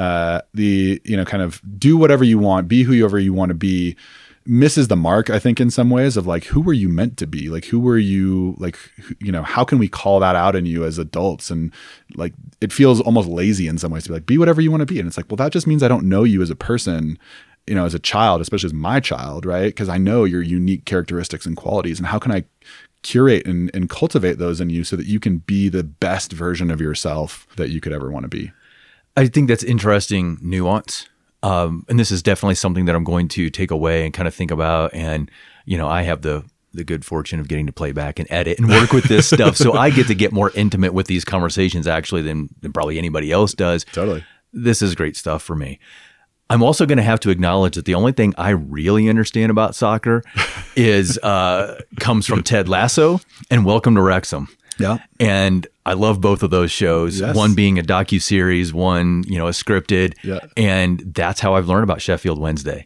kind of do whatever you want, be whoever you want to be, misses the mark, I think, in some ways of like, who were you meant to be? Like, who were you, like, how can we call that out in you as adults? And like, it feels almost lazy in some ways to be like, be whatever you want to be. And it's like, well, that just means I don't know you as a person, as a child, especially as my child, right? Because I know your unique characteristics and qualities. And how can I curate and cultivate those in you so that you can be the best version of yourself that you could ever want to be? I think that's interesting nuance. And this is definitely something that I'm going to take away and kind of think about. And, I have the good fortune of getting to play back and edit and work with this stuff. So I get more intimate with these conversations actually than probably anybody else does. Totally. This is great stuff for me. I'm also going to have to acknowledge that the only thing I really understand about soccer is comes from Ted Lasso and Welcome to Wrexham. Yeah. And I love both of those shows, yes. One being a docuseries, one, a scripted. Yeah. And that's how I've learned about Sheffield Wednesday.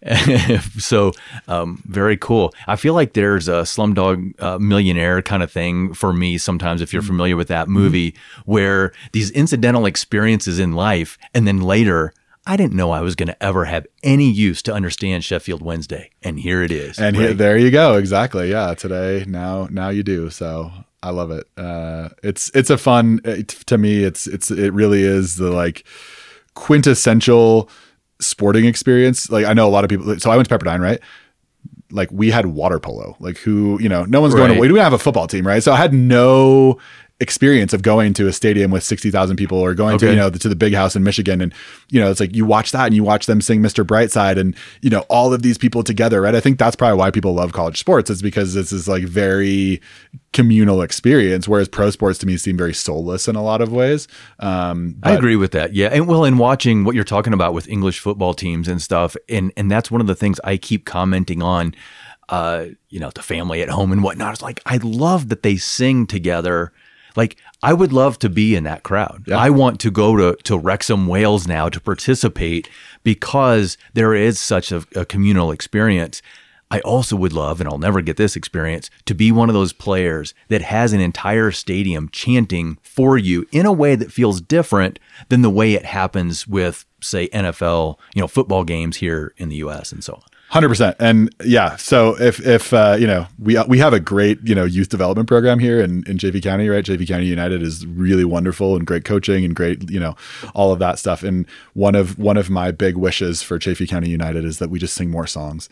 So very cool. I feel like there's a Slumdog Millionaire kind of thing for me sometimes, if you're familiar with that movie, where these incidental experiences in life, and then later, I didn't know I was going to ever have any use to understand Sheffield Wednesday. And here it is. And right? there you go. Exactly. Yeah. Today, now you do. So I love it. It's a fun, to me, it really is the like quintessential sporting experience. Like I know a lot of people, so I went to Pepperdine, right? Like we had water polo, like no one's going away. We don't have a football team, right? So I had no experience of going to a stadium with 60,000 people or going to, to the big house in Michigan. And, it's like you watch that and you watch them sing Mr. Brightside and, all of these people together, right? I think that's probably why people love college sports. It's because this is like very communal experience, whereas pro sports to me seem very soulless in a lot of ways. I agree with that. Yeah. And in watching what you're talking about with English football teams and stuff, and that's one of the things I keep commenting on, the family at home and whatnot. It's like, I love that they sing together. Like, I would love to be in that crowd. Yeah. I want to go to Wrexham, Wales now to participate because there is such a communal experience. I also would love, and I'll never get this experience, to be one of those players that has an entire stadium chanting for you in a way that feels different than the way it happens with, say, NFL, football games here in the U.S. and so on. 100%. And yeah, so if we have a great, youth development program here in Chaffey County, right? Chaffey County United is really wonderful and great coaching and great, all of that stuff. And one of my big wishes for Chaffey County United is that we just sing more songs.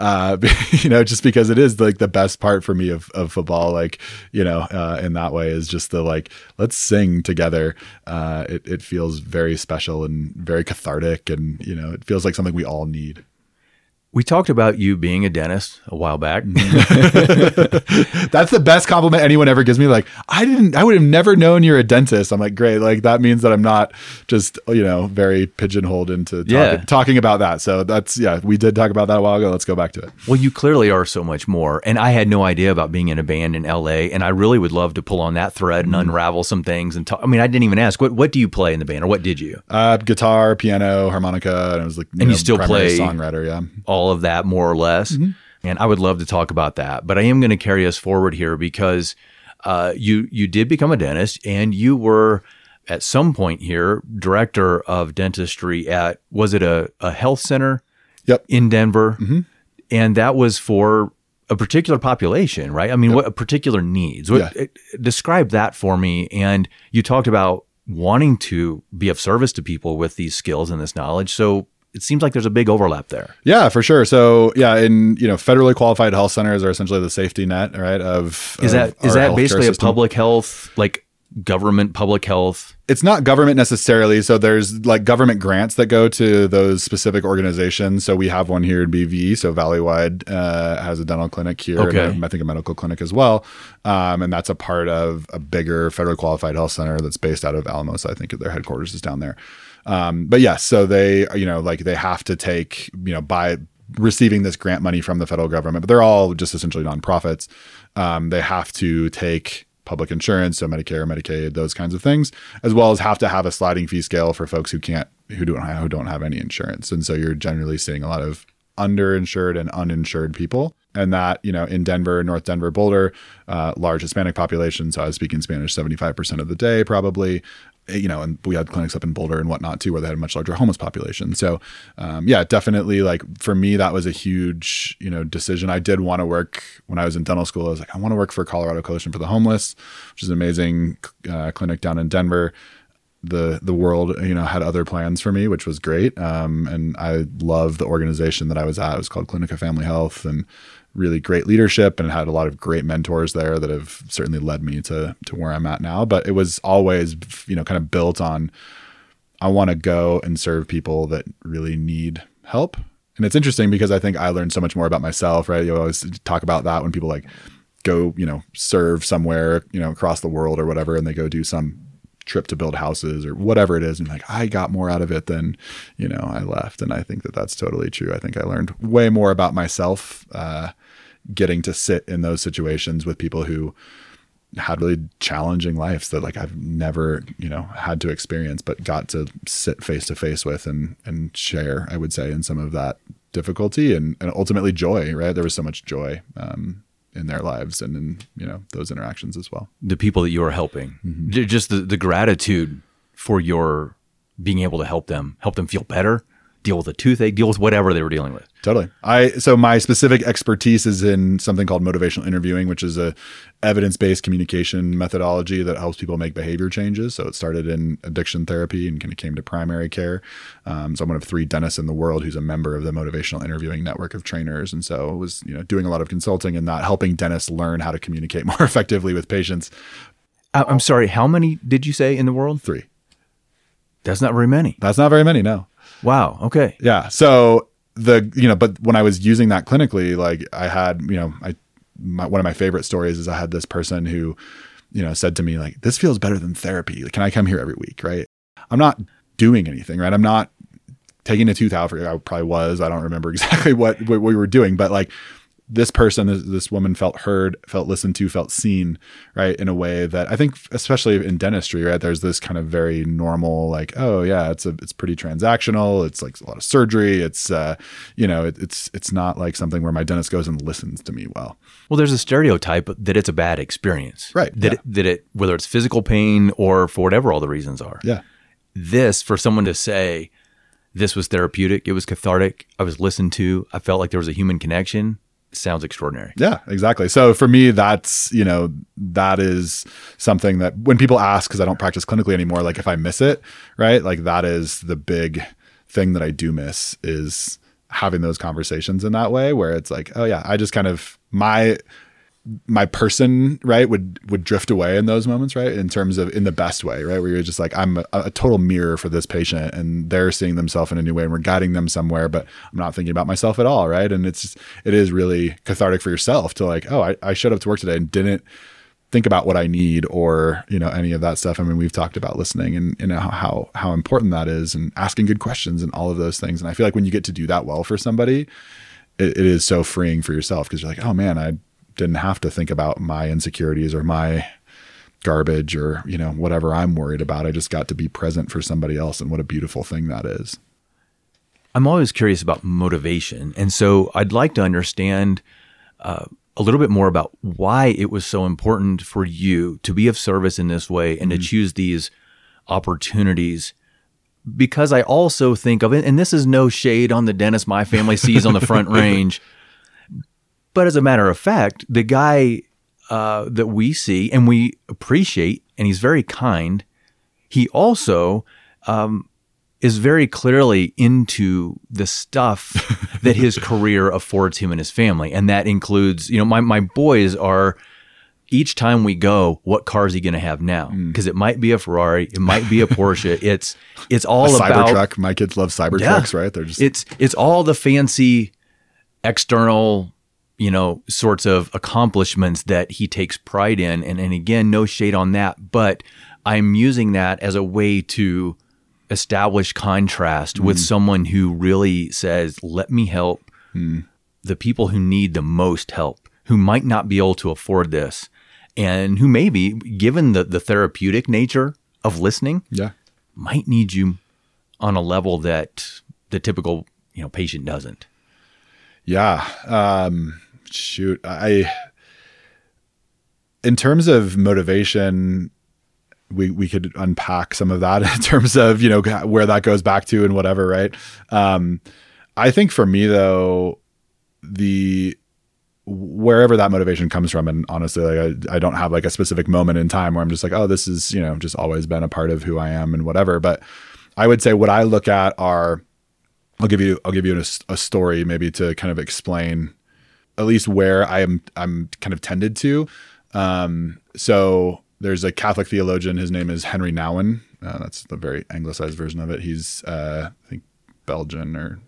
Just because it is like the best part for me of football, in that way is just let's sing together. It feels very special and very cathartic and, it feels like something we all need. We talked about you being a dentist a while back. That's the best compliment anyone ever gives me. Like, I would have never known you're a dentist. I'm like, great. Like, that means that I'm not just, very pigeonholed into talking about that. So we did talk about that a while ago. Let's go back to it. Well, you clearly are so much more. And I had no idea about being in a band in LA. And I really would love to pull on that thread and unravel some things and talk. I mean, I didn't even ask, what do you play in the band, or what did you? Guitar, piano, harmonica. And I was like, you still play songwriter. Yeah. All of that more or less. Mm-hmm. And I would love to talk about that, but I am going to carry us forward here because you did become a dentist, and you were at some point here director of dentistry at, was it a health center? Yep. In Denver? Mm-hmm. And that was for a particular population, right? I mean, what particular needs? Describe that for me. And you talked about wanting to be of service to people with these skills and this knowledge. So it seems like there's a big overlap there. Yeah, for sure. So in federally qualified health centers are essentially the safety net, right? Is that basically a public health, like government public health? It's not government necessarily. So there's like government grants that go to those specific organizations. So we have one here in BV. So Valleywide has a dental clinic here, and I think a medical clinic as well. And that's a part of a bigger federally qualified health center that's based out of Alamosa. I think their headquarters is down there. But yes, so they, they have to take, by receiving this grant money from the federal government, but they're all just essentially nonprofits. They have to take public insurance, so Medicare, Medicaid, those kinds of things, as well as have to have a sliding fee scale for folks who don't have any insurance. And so you're generally seeing a lot of underinsured and uninsured people. And that, in Denver, North Denver, Boulder, large Hispanic population. So I was speaking Spanish 75% of the day, probably. And we had clinics up in Boulder and whatnot too, where they had a much larger homeless population. So, definitely, like for me, that was a huge, decision. I did want to work when I was in dental school. I was like, I want to work for Colorado Coalition for the Homeless, which is an amazing clinic down in Denver. The world, had other plans for me, which was great. And I love the organization that I was at. It was called Clinica Family Health, and really great leadership, and had a lot of great mentors there that have certainly led me to where I'm at now. But it was always, kind of built on, I want to go and serve people that really need help. And it's interesting because I think I learned so much more about myself, right? You always talk about that when people go, serve somewhere, across the world or whatever, and they go do some trip to build houses or whatever it is. And I got more out of it than, I left. And I think that that's totally true. I think I learned way more about myself, getting to sit in those situations with people who had really challenging lives that I've never, had to experience, but got to sit face to face with and share, I would say, in some of that difficulty and ultimately joy, right? There was so much joy, in their lives and in, those interactions as well. The people that you are helping, just the gratitude for your being able to help them feel better, deal with a toothache, deal with whatever they were dealing with. Totally. So my specific expertise is in something called motivational interviewing, which is a evidence-based communication methodology that helps people make behavior changes. So it started in addiction therapy and kind of came to primary care. So I'm one of 3 dentists in the world who's a member of the motivational interviewing network of trainers. And so I was, doing a lot of consulting in that, helping dentists learn how to communicate more effectively with patients. I'm sorry, how many did you say in the world? 3. That's not very many. That's not very many, no. Wow. Okay. Yeah. So but when I was using that clinically, like I had, one of my favorite stories is I had this person who, said to me like, this feels better than therapy. Like, can I come here every week? Right. I'm not doing anything, right? I'm not taking a tooth out I probably was. I don't remember exactly what we were doing, but like this person, this woman felt heard, felt listened to, felt seen, right? In a way that I think, especially in dentistry, right? There's this kind of very normal, like, oh yeah, it's pretty transactional. It's like a lot of surgery. It's, it's not like something where my dentist goes and listens to me well. Well, there's a stereotype that it's a bad experience, right? That it whether it's physical pain or for whatever all the reasons are. Yeah. This, for someone to say, this was therapeutic, it was cathartic, I was listened to, I felt like there was a human connection, sounds extraordinary. Yeah, exactly. So for me, that's, that is something that when people ask, because I don't practice clinically anymore, like if I miss it, right? Like that is the big thing that I do miss, is having those conversations in that way where it's like, oh yeah, I just kind of, my person, right, would drift away in those moments, right? In terms of, in the best way, right? Where you're just like, I'm a total mirror for this patient and they're seeing themselves in a new way and we're guiding them somewhere, but I'm not thinking about myself at all, right? And it is really cathartic for yourself to like, oh, I showed up to work today and didn't think about what I need or, any of that stuff. I mean, we've talked about listening and how important that is and asking good questions and all of those things. And I feel like when you get to do that well for somebody, it is so freeing for yourself because you're like, oh man, I didn't have to think about my insecurities or my garbage or, whatever I'm worried about. I just got to be present for somebody else. And what a beautiful thing that is. I'm always curious about motivation. And so I'd like to understand a little bit more about why it was so important for you to be of service in this way and to choose these opportunities. Because I also think of it, and this is no shade on the dentist my family sees on the Front Range, but as a matter of fact, the guy that we see and we appreciate, and he's very kind, he also is very clearly into the stuff that his career affords him and his family. And that includes, my boys are, each time we go, what car is he going to have now? Because it might be a Ferrari, it might be a Porsche. It's all about Cybertruck. My kids love Cybertrucks, right? They're just it's all the fancy external, sorts of accomplishments that he takes pride in. And again, no shade on that, but I'm using that as a way to establish contrast with someone who really says, let me help the people who need the most help, who might not be able to afford this, and who maybe, given the therapeutic nature of listening, might need you on a level that the typical, patient doesn't. Yeah. Shoot. In terms of motivation, we could unpack some of that in terms of, where that goes back to and whatever. Right. I think for me though, wherever that motivation comes from, and honestly, like I don't have like a specific moment in time where I'm just like, oh, this is, just always been a part of who I am and whatever. But I would say what I look at are, I'll give you a story maybe to kind of explain at least where I'm kind of tended to. So there's a Catholic theologian. His name is Henry Nouwen. That's the very anglicized version of it. He's, I think Belgian.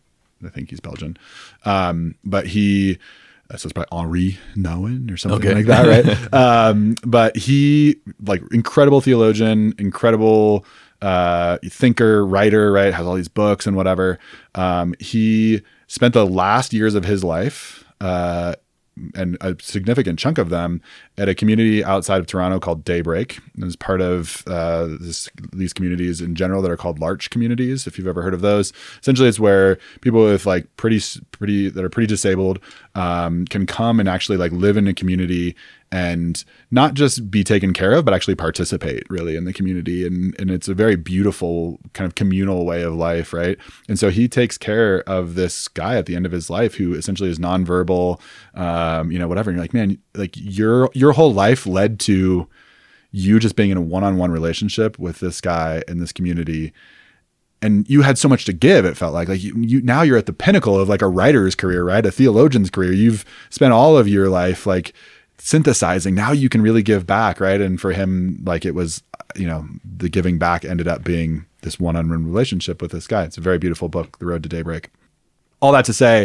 But so it's probably Henri Nouwen or something like that, right? But he, like, incredible theologian, incredible thinker, writer, right? Has all these books and whatever. He spent the last years of his life, and a significant chunk of them, at a community outside of Toronto called Daybreak. It was part of these communities in general that are called Larch communities, if you've ever heard of those. Essentially, it's where people with like pretty disabled can come and actually like live in a community and not just be taken care of, but actually participate really in the community. And it's a very beautiful kind of communal way of life, right? And so he takes care of this guy at the end of his life who essentially is nonverbal, whatever. And you're like, man, like your whole life led to you just being in a one-on-one relationship with this guy in this community. And you had so much to give. It felt like you now you're at the pinnacle of like a writer's career, right? A theologian's career. You've spent all of your life like synthesizing, now you can really give back, right? And for him, like it was, the giving back ended up being this one-on-one relationship with this guy. It's a very beautiful book, The Road to Daybreak. All that to say,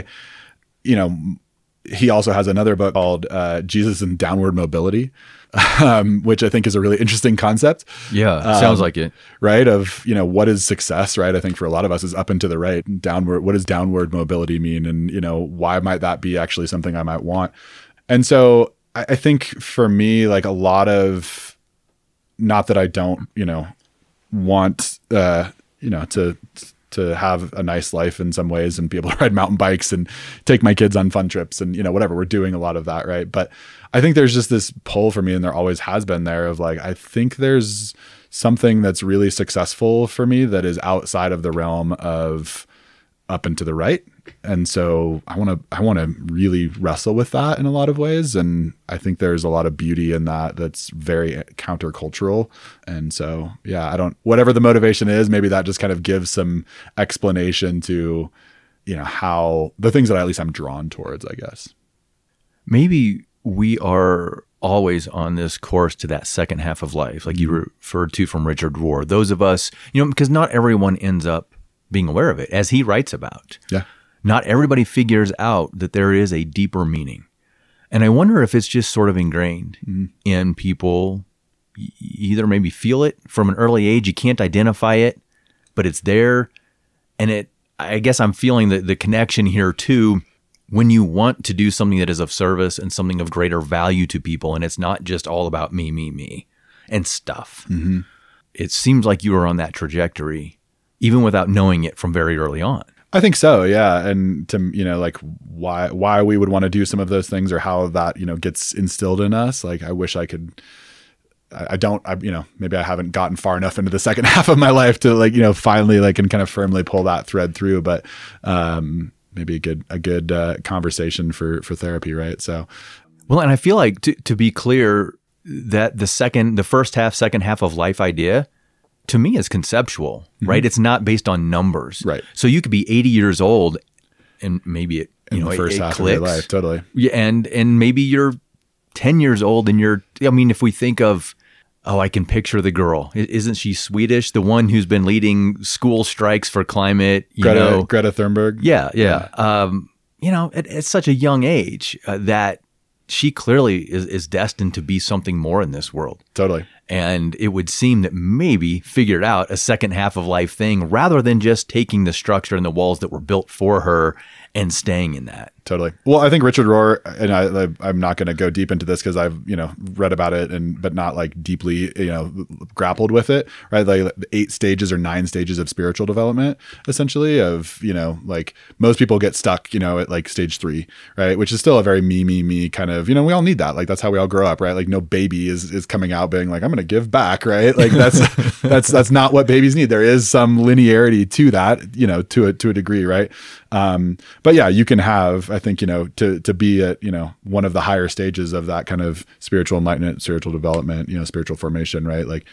he also has another book called Jesus and Downward Mobility, which I think is a really interesting concept. Yeah, sounds like it. Right? Of, what is success, right? I think for a lot of us is up and to the right. Downward, what does downward mobility mean? And, why might that be actually something I might want? And so I think for me, like a lot of, not that I don't, want, to have a nice life in some ways and be able to ride mountain bikes and take my kids on fun trips and, whatever, we're doing a lot of that. Right. But I think there's just this pull for me, and there always has been there, of like, I think there's something that's really successful for me that is outside of the realm of up and to the right. And so I want to really wrestle with that in a lot of ways. And I think there's a lot of beauty in that that's very countercultural. And so, yeah, whatever the motivation is, maybe that just kind of gives some explanation to, how the things that at least I'm drawn towards, I guess. Maybe we are always on this course to that second half of life, like you referred to from Richard Rohr. Those of us, because not everyone ends up being aware of it, as he writes about. Yeah. Not everybody figures out that there is a deeper meaning. And I wonder if it's just sort of ingrained in people. Either maybe feel it from an early age, you can't identify it, but it's there. And I guess I'm feeling the connection here too, when you want to do something that is of service and something of greater value to people, and it's not just all about me, and stuff. Mm-hmm. It seems like you are on that trajectory, even without knowing it from very early on. I think so, yeah. And to, like why we would want to do some of those things, or how that, gets instilled in us. Like, I wish I could, maybe I haven't gotten far enough into the second half of my life to finally and kind of firmly pull that thread through. But maybe a good conversation for therapy, right? So, well, and I feel like to be clear, that the first half, second half of life idea, to me, is conceptual, right? It's not based on numbers, right? So you could be 80 years old, and maybe it in the first half of your life, totally. Yeah, and maybe you're 10 years old, and if we think of, I can picture the girl. Isn't she Swedish? The one who's been leading school strikes for climate. Greta Thunberg. Yeah. At such a young age, that she clearly is destined to be something more in this world. Totally. And it would seem that maybe figured out a second half of life thing, rather than just taking the structure and the walls that were built for her and staying in that. Totally. Well, I think Richard Rohr, and I'm not going to go deep into this because I've, read about it but not deeply, grappled with it, right? Like 8 stages or 9 stages of spiritual development, essentially, of, most people get stuck, at stage 3, right? Which is still a very me kind of, we all need that. Like, that's how we all grow up, right? Like, no baby is coming out being like, I'm going to give back, right? Like, that's not what babies need. There is some linearity to that, to a degree, right? But yeah, you can have, I think, to be at, one of the higher stages of that kind of spiritual enlightenment, spiritual development, spiritual formation, right? Like,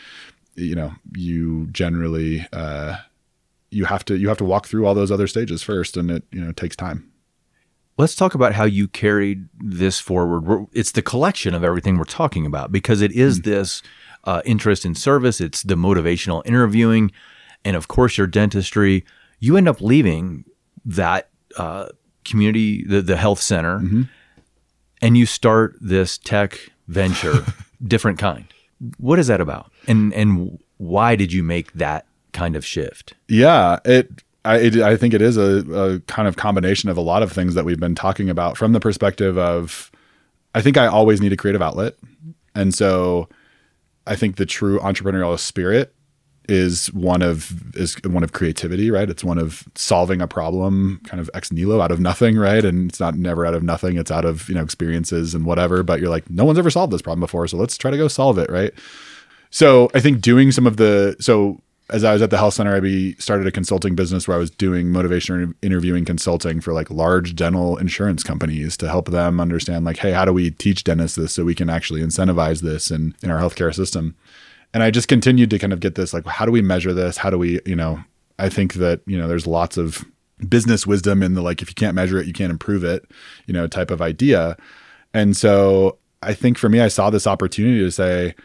you generally, you have to walk through all those other stages first, and it takes time. Let's talk about how you carried this forward. It's the collection of everything we're talking about, because it is this interest in service. It's the motivational interviewing, and of course your dentistry. You end up leaving that community, the health center, and you start this tech venture, different kind. What is that about? And why did you make that kind of shift? Yeah, I think it is a kind of combination of a lot of things that we've been talking about, from the perspective of, I think I always need a creative outlet. And so I think the true entrepreneurial spirit is one of creativity, right? It's one of solving a problem kind of ex nihilo, out of nothing, right? And it's not never out of nothing. It's out of, experiences and whatever, but you're like, no one's ever solved this problem before, so let's try to go solve it, right? So I think doing as I was at the health center, I started a consulting business where I was doing motivation interviewing consulting for large dental insurance companies to help them understand hey, how do we teach dentists this so we can actually incentivize this in our healthcare system? And I just continued to kind of get this, how do we measure this? How do we, I think that, there's lots of business wisdom in the, if you can't measure it, you can't improve it, type of idea. And so I think for me, I saw this opportunity to say,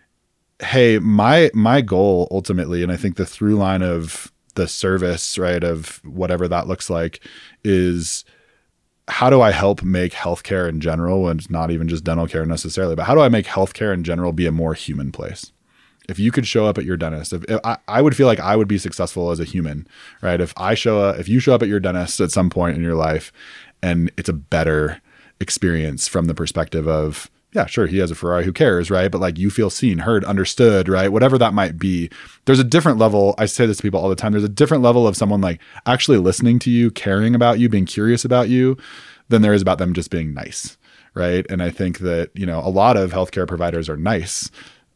hey, my goal ultimately, and I think the through line of the service, right, of whatever that looks like, is how do I help make healthcare in general, and not even just dental care necessarily, but how do I make healthcare in general be a more human place? If you could show up at your dentist, if I would feel like I would be successful as a human, right? If you show up at your dentist at some point in your life and it's a better experience from the perspective of, yeah, sure, he has a Ferrari, who cares, right? But like you feel seen, heard, understood, right? Whatever that might be. There's a different level. I say this to people all the time. There's a different level of someone like actually listening to you, caring about you, being curious about you than there is about them just being nice, right? And I think that, you know, a lot of healthcare providers are nice.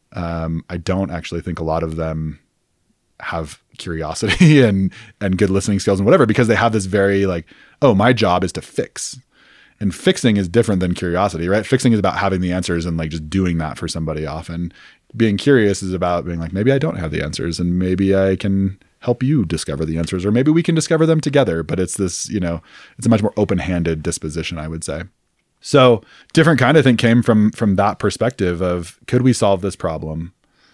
I don't actually think a lot of them have curiosity and good listening skills and whatever, because they have this very like, oh, my job is to fix. And fixing is different than curiosity, right? Fixing is about having the answers and like just doing that for somebody often. Being curious is about being like, maybe I don't have the answers and maybe I can help you discover the answers, or maybe we can discover them together. But it's this, you know, it's a much more open-handed disposition, I would say. So different kind, I think, came from that perspective of, could we solve this problem?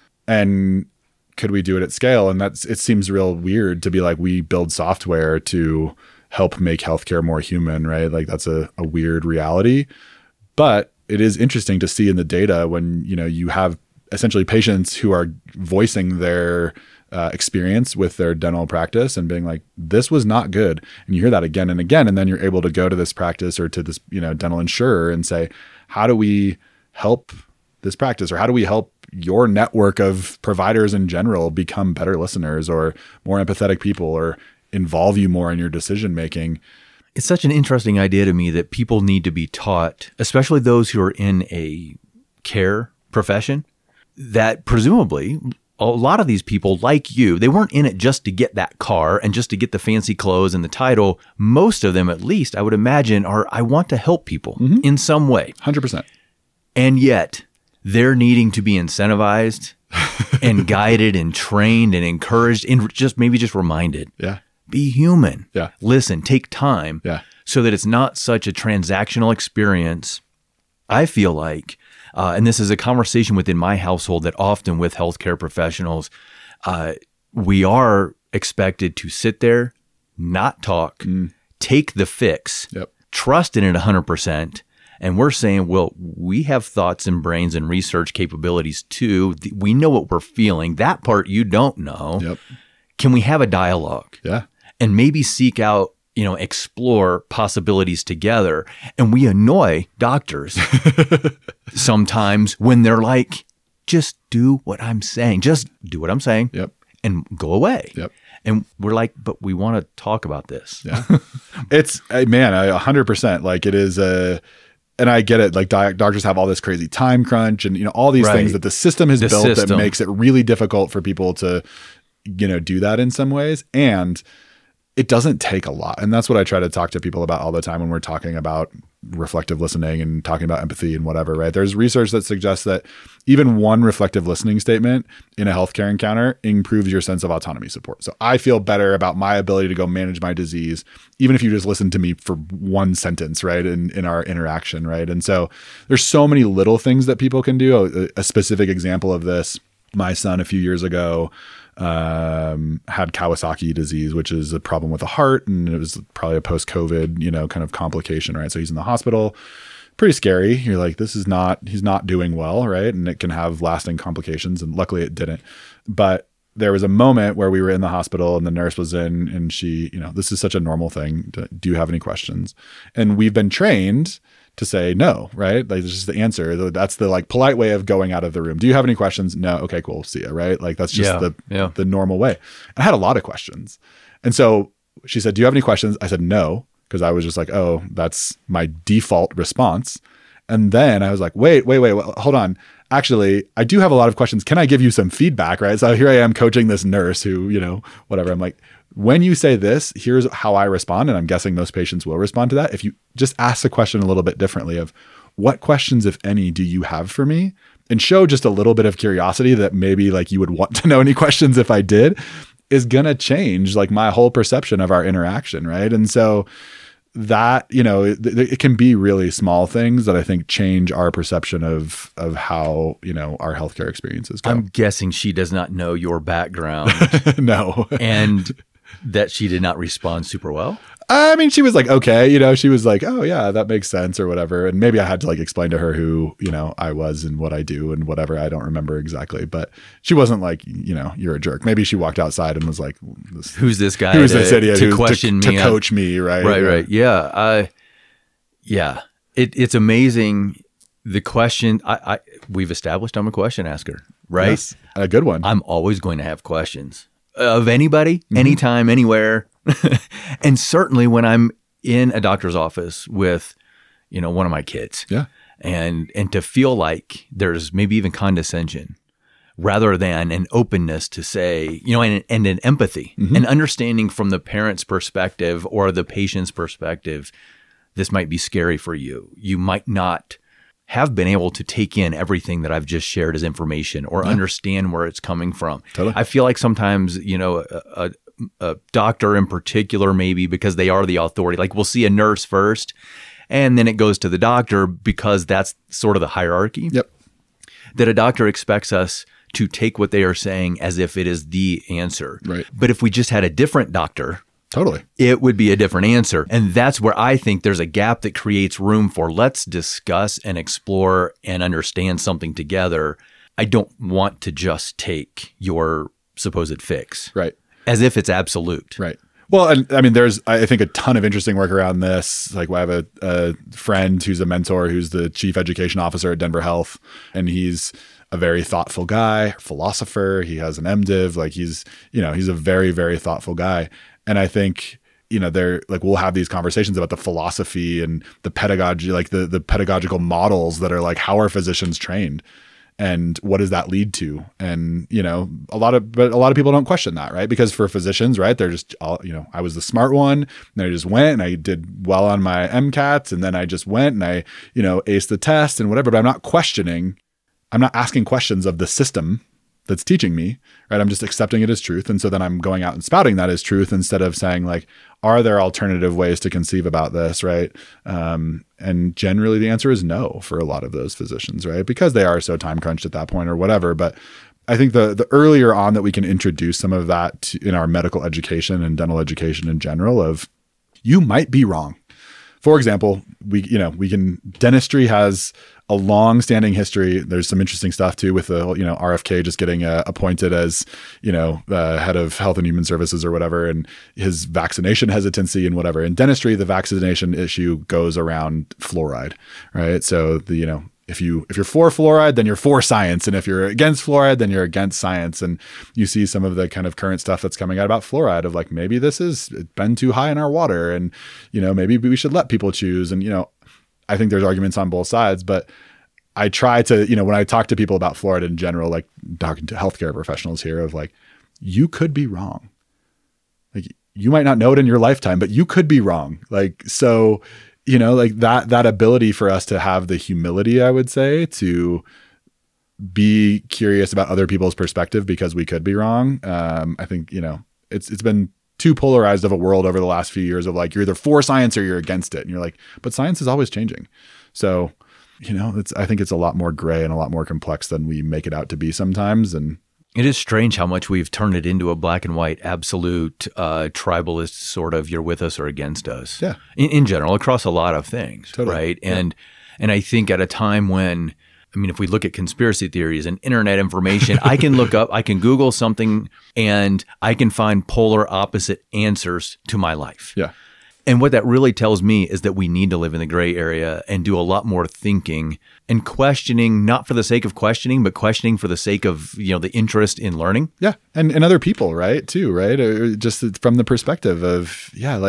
And could we do it at scale? And it seems real weird to be like, we build software to help make healthcare more human, right? Like that's a weird reality, but it is interesting to see in the data when, you know, you have essentially patients who are voicing their experience with their dental practice and being like, this was not good. And you hear that again and again. And then you're able to go to this practice or to this, you know, dental insurer and say, how do we help this practice? Or how do we help your network of providers in general become better listeners or more empathetic people, or involve you more in your decision-making? It's such an interesting idea to me that people need to be taught, especially those who are in a care profession, that presumably a lot of these people, like you, they weren't in it just to get that car and just to get the fancy clothes and the title. Most of them, at least, I would imagine, are, I want to help people in some way. 100%. And yet they're needing to be incentivized and guided and trained and encouraged and just maybe just reminded. Yeah. Be human. Yeah. Listen, take time. Yeah. So that it's not such a transactional experience. I feel like, and this is a conversation within my household that often with healthcare professionals, we are expected to sit there, not talk, take the fix, trust in it 100%. And we're saying, well, we have thoughts and brains and research capabilities too. We know what we're feeling. That part you don't know. Yep. Can we have a dialogue? Yeah. And maybe seek out, you know, explore possibilities together. And we annoy doctors sometimes when they're like, just do what I'm saying. Just do what I'm saying. Yep. And go away. Yep. And we're like, but we want to talk about this. Yeah. It's, man, 100%. Like it is and I get it. Like doctors have all this crazy time crunch and, you know, all these things that the system has built that makes it really difficult for people to, you know, do that in some ways. And it doesn't take a lot. And that's what I try to talk to people about all the time when we're talking about reflective listening and talking about empathy and whatever, right? There's research that suggests that even one reflective listening statement in a healthcare encounter improves your sense of autonomy support. So I feel better about my ability to go manage my disease, even if you just listen to me for one sentence, right? In our interaction, right? And so there's so many little things that people can do. A specific example of this, my son a few years ago had Kawasaki disease, which is a problem with the heart. And it was probably a post-COVID, you know, kind of complication, right? So he's in the hospital, pretty scary. You're like, he's not doing well, right? And it can have lasting complications. And luckily it didn't. But there was a moment where we were in the hospital and the nurse was in and she, you know, this is such a normal thing. Do you have any questions? And we've been trained to say no, right? Like, this is the answer. That's the like polite way of going out of the room. Do you have any questions? No. Okay, cool. See ya. Right? Like that's just the normal way. I had a lot of questions. And so she said, do you have any questions? I said, no. Cause I was just like, oh, that's my default response. And then I was like, wait, hold on. Actually, I do have a lot of questions. Can I give you some feedback? Right? So here I am coaching this nurse who, you know, whatever. I'm like, when you say this, here's how I respond. And I'm guessing most patients will respond to that. If you just ask the question a little bit differently of what questions, if any, do you have for me? And show just a little bit of curiosity that maybe like you would want to know any questions if I did, is going to change like my whole perception of our interaction. Right. And so that, it can be really small things that I think change our perception of how, our healthcare experiences go. I'm guessing she does not know your background. No. And that she did not respond super well. I mean, she was like, okay, she was like, oh yeah, that makes sense or whatever. And maybe I had to like explain to her who, I was and what I do and whatever. I don't remember exactly, but she wasn't like, you're a jerk. Maybe she walked outside and was like, who's this guy? Who's this idiot to question me? To coach me, right? Right. Yeah. It's amazing. The question we've established I'm a question asker, right? Yes, a good one. I'm always going to have questions of anybody, anytime, anywhere. And certainly when I'm in a doctor's office with, one of my kids. Yeah. And to feel like there's maybe even condescension rather than an openness to say, and an empathy, an understanding from the parent's perspective or the patient's perspective, this might be scary for you. You might not have been able to take in everything that I've just shared as information or understand where it's coming from. Totally. I feel like sometimes, a doctor in particular, maybe because they are the authority, like we'll see a nurse first and then it goes to the doctor because that's sort of the hierarchy. Yep. That a doctor expects us to take what they are saying as if it is the answer. Right. But if we just had a different doctor, totally, it would be a different answer. And that's where I think there's a gap that creates room for let's discuss and explore and understand something together. I don't want to just take your supposed fix. Right. As if it's absolute. Right. Well, and I mean, there's, I think, a ton of interesting work around this. Like, I have a friend who's a mentor, who's the chief education officer at Denver Health, and he's a very thoughtful guy, philosopher. He has an MDiv. Like, he's a very, very thoughtful guy. And I think, they're like, we'll have these conversations about the philosophy and the pedagogy, like the pedagogical models that are like, how are physicians trained? And what does that lead to? And, a lot of people don't question that, right? Because for physicians, right, they're just all, I was the smart one and I just went and I did well on my MCATs and then I just went and I, aced the test and whatever, but I'm not asking questions of the system that's teaching me, right? I'm just accepting it as truth. And so then I'm going out and spouting that as truth instead of saying like, are there alternative ways to conceive about this, right? And generally the answer is no for a lot of those physicians, right? Because they are so time crunched at that point or whatever. But I think the earlier on that we can introduce some of that in our medical education and dental education in general of you might be wrong. For example, dentistry has a long-standing history. There's some interesting stuff too with the RFK just getting appointed as head of Health and Human Services or whatever, and his vaccination hesitancy and whatever. In dentistry, the vaccination issue goes around fluoride, right? So if you're for fluoride, then you're for science, and if you're against fluoride, then you're against science. And you see some of the kind of current stuff that's coming out about fluoride of like maybe this has been too high in our water, and maybe we should let people choose. And I think there's arguments on both sides, but I try to, when I talk to people about fluoride in general, like talking to healthcare professionals here of like, you could be wrong. Like you might not know it in your lifetime, but you could be wrong. Like, so, like that ability for us to have the humility, I would say, to be curious about other people's perspective because we could be wrong. I think, it's been too polarized of a world over the last few years of like, you're either for science or you're against it. And you're like, but science is always changing. So, I think it's a lot more gray and a lot more complex than we make it out to be sometimes. And it is strange how much we've turned it into a black and white, absolute, tribalist sort of you're with us or against us. Yeah. In general, across a lot of things. Totally. Right. And I think at a time when, if we look at conspiracy theories and internet information, I can Google something and I can find polar opposite answers to my life. Yeah. And what that really tells me is that we need to live in the gray area and do a lot more thinking and questioning, not for the sake of questioning, but questioning for the sake of, the interest in learning. Yeah. And other people, right, too, right? Or just from the perspective of,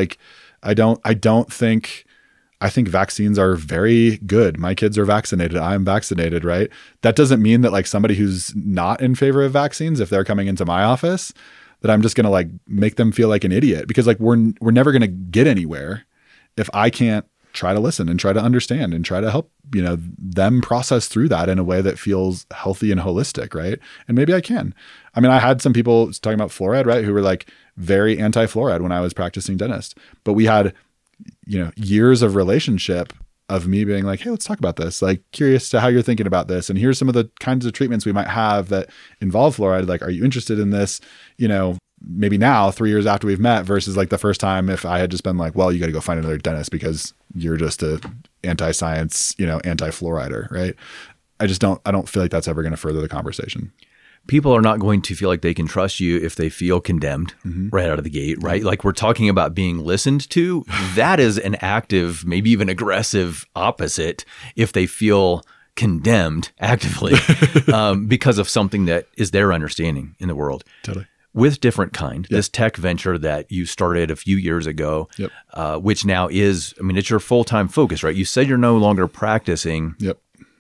I think vaccines are very good. My kids are vaccinated. I'm vaccinated, right? That doesn't mean that like somebody who's not in favor of vaccines, if they're coming into my office, that I'm just going to like make them feel like an idiot because like we're never going to get anywhere if I can't try to listen and try to understand and try to help, them process through that in a way that feels healthy and holistic. Right. And maybe I can. I had some people talking about fluoride, right, who were like very anti-fluoride when I was practicing dentist, but we had years of relationship of me being like, hey, let's talk about this. Like, curious to how you're thinking about this. And here's some of the kinds of treatments we might have that involve fluoride. Like, are you interested in this? Maybe now 3 years after we've met versus like the first time, if I had just been like, well, you got to go find another dentist because you're just a anti-science, anti-fluorider. Right. I don't feel like that's ever going to further the conversation. People are not going to feel like they can trust you if they feel condemned right out of the gate, right? Like, we're talking about being listened to. That is an active, maybe even aggressive opposite if they feel condemned actively because of something that is their understanding in the world. Totally. With Different Kind, this tech venture that you started a few years ago, which now is, it's your full-time focus, right? You said you're no longer practicing. Yep.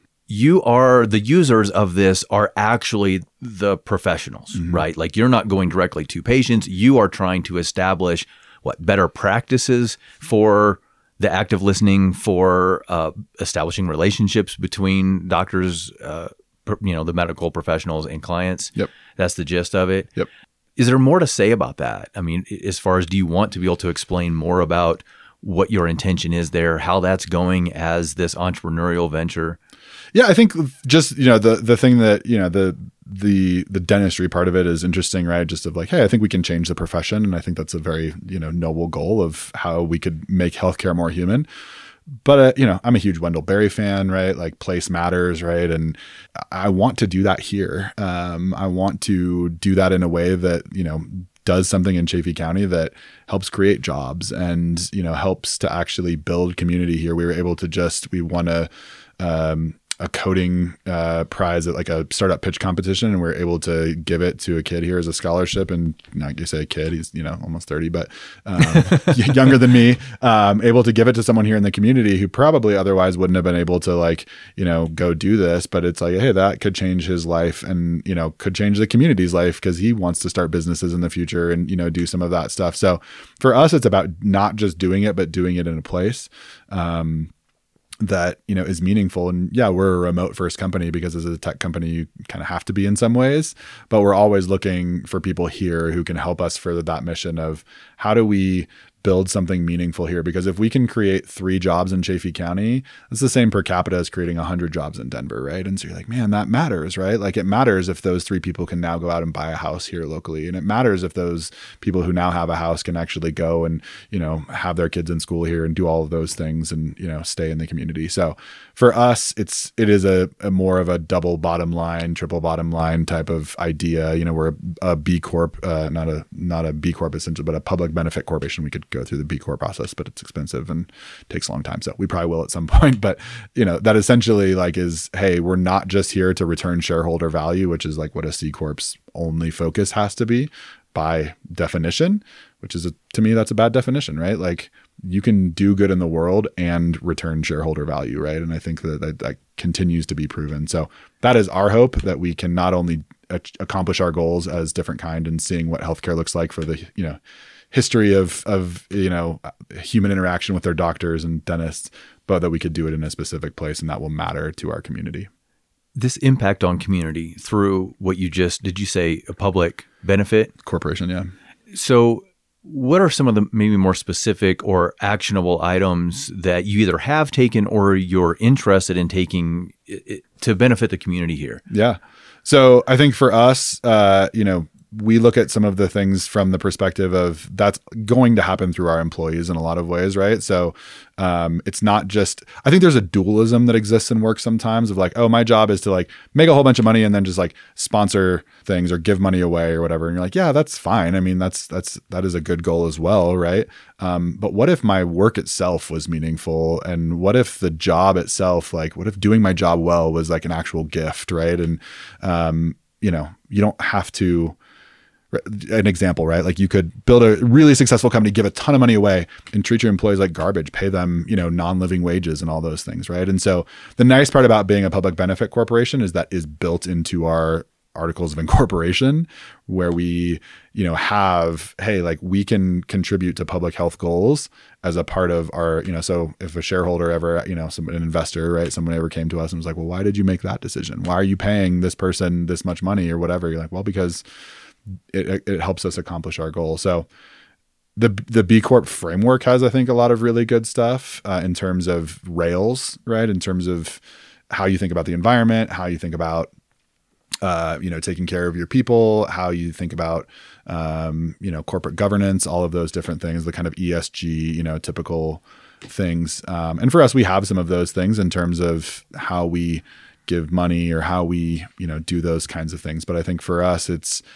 The users of this are actually the professionals, right? Like, you're not going directly to patients. You are trying to establish better practices for the active listening, for establishing relationships between doctors, the medical professionals and clients. Yep. That's the gist of it. Yep. Is there more to say about that? As far as, do you want to be able to explain more about what your intention is there, how that's going as this entrepreneurial venture? Yeah, I think just, the thing that, the dentistry part of it is interesting, right? Just of like, hey, I think we can change the profession. And I think that's a very, noble goal of how we could make healthcare more human. But, I'm a huge Wendell Berry fan, right? Like, place matters, right? And I want to do that here. I want to do that in a way that, does something in Chaffee County that helps create jobs and, helps to actually build community here. We won a coding prize at like a startup pitch competition, and we're able to give it to a kid here as a scholarship. And not to say a kid, he's almost 30, but younger than me, able to give it to someone here in the community who probably otherwise wouldn't have been able to go do this. But it's like, hey, that could change his life and could change the community's life because he wants to start businesses in the future and do some of that stuff. So for us, it's about not just doing it, but doing it in a place that is meaningful. And yeah, we're a remote first company because as a tech company you kind of have to be in some ways, but we're always looking for people here who can help us further that mission of how do we build something meaningful here? Because if we can create 3 jobs in Chaffee County, it's the same per capita as creating 100 jobs in Denver, right? And so you're like, man, that matters, right? Like, it matters if those 3 people can now go out and buy a house here locally. And it matters if those people who now have a house can actually go and, have their kids in school here and do all of those things and, stay in the community. So for us, it is a more of a double bottom line, triple bottom line type of idea. We're a B Corp, not a B Corp essentially, but a public benefit corporation. We could go through the B Corp process, but it's expensive and takes a long time. So we probably will at some point, but that essentially is, hey, we're not just here to return shareholder value, which is like what a C Corp's only focus has to be by definition, which is to me, that's a bad definition, right? Like, you can do good in the world and return shareholder value, right? And I think that continues to be proven. So that is our hope, that we can not only accomplish our goals as Different Kind and seeing what healthcare looks like for the, history of human interaction with their doctors and dentists, but that we could do it in a specific place and that will matter to our community. This impact on community through what did you say a public benefit? Corporation, yeah. So what are some of the maybe more specific or actionable items that you either have taken or you're interested in taking to benefit the community here? Yeah. So I think for us, we look at some of the things from the perspective of that's going to happen through our employees in a lot of ways, right? So it's not just, I think there's a dualism that exists in work sometimes of like, oh, my job is to make a whole bunch of money and then just sponsor things or give money away or whatever. And you're like, yeah, that's fine. I mean, that is a good goal as well, right? But what if my work itself was meaningful? And what if the job itself, what if doing my job well was an actual gift, right? And, you don't have to, an example, right? You could build a really successful company, give a ton of money away and treat your employees like garbage, pay them, non-living wages and all those things, right? And so the nice part about being a public benefit corporation is that is built into our articles of incorporation where we, have, hey, we can contribute to public health goals as a part of our, so if a shareholder ever, an investor, right, someone ever came to us and was like, well, why did you make that decision? Why are you paying this person this much money or whatever? You're like, well, because it helps us accomplish our goal. So the B Corp framework has, I think, a lot of really good stuff in terms of rails, right? In terms of how you think about the environment, how you think about, taking care of your people, how you think about, corporate governance, all of those different things, the kind of ESG, typical things. And for us, we have some of those things in terms of how we give money or how we, do those kinds of things. But I think for us,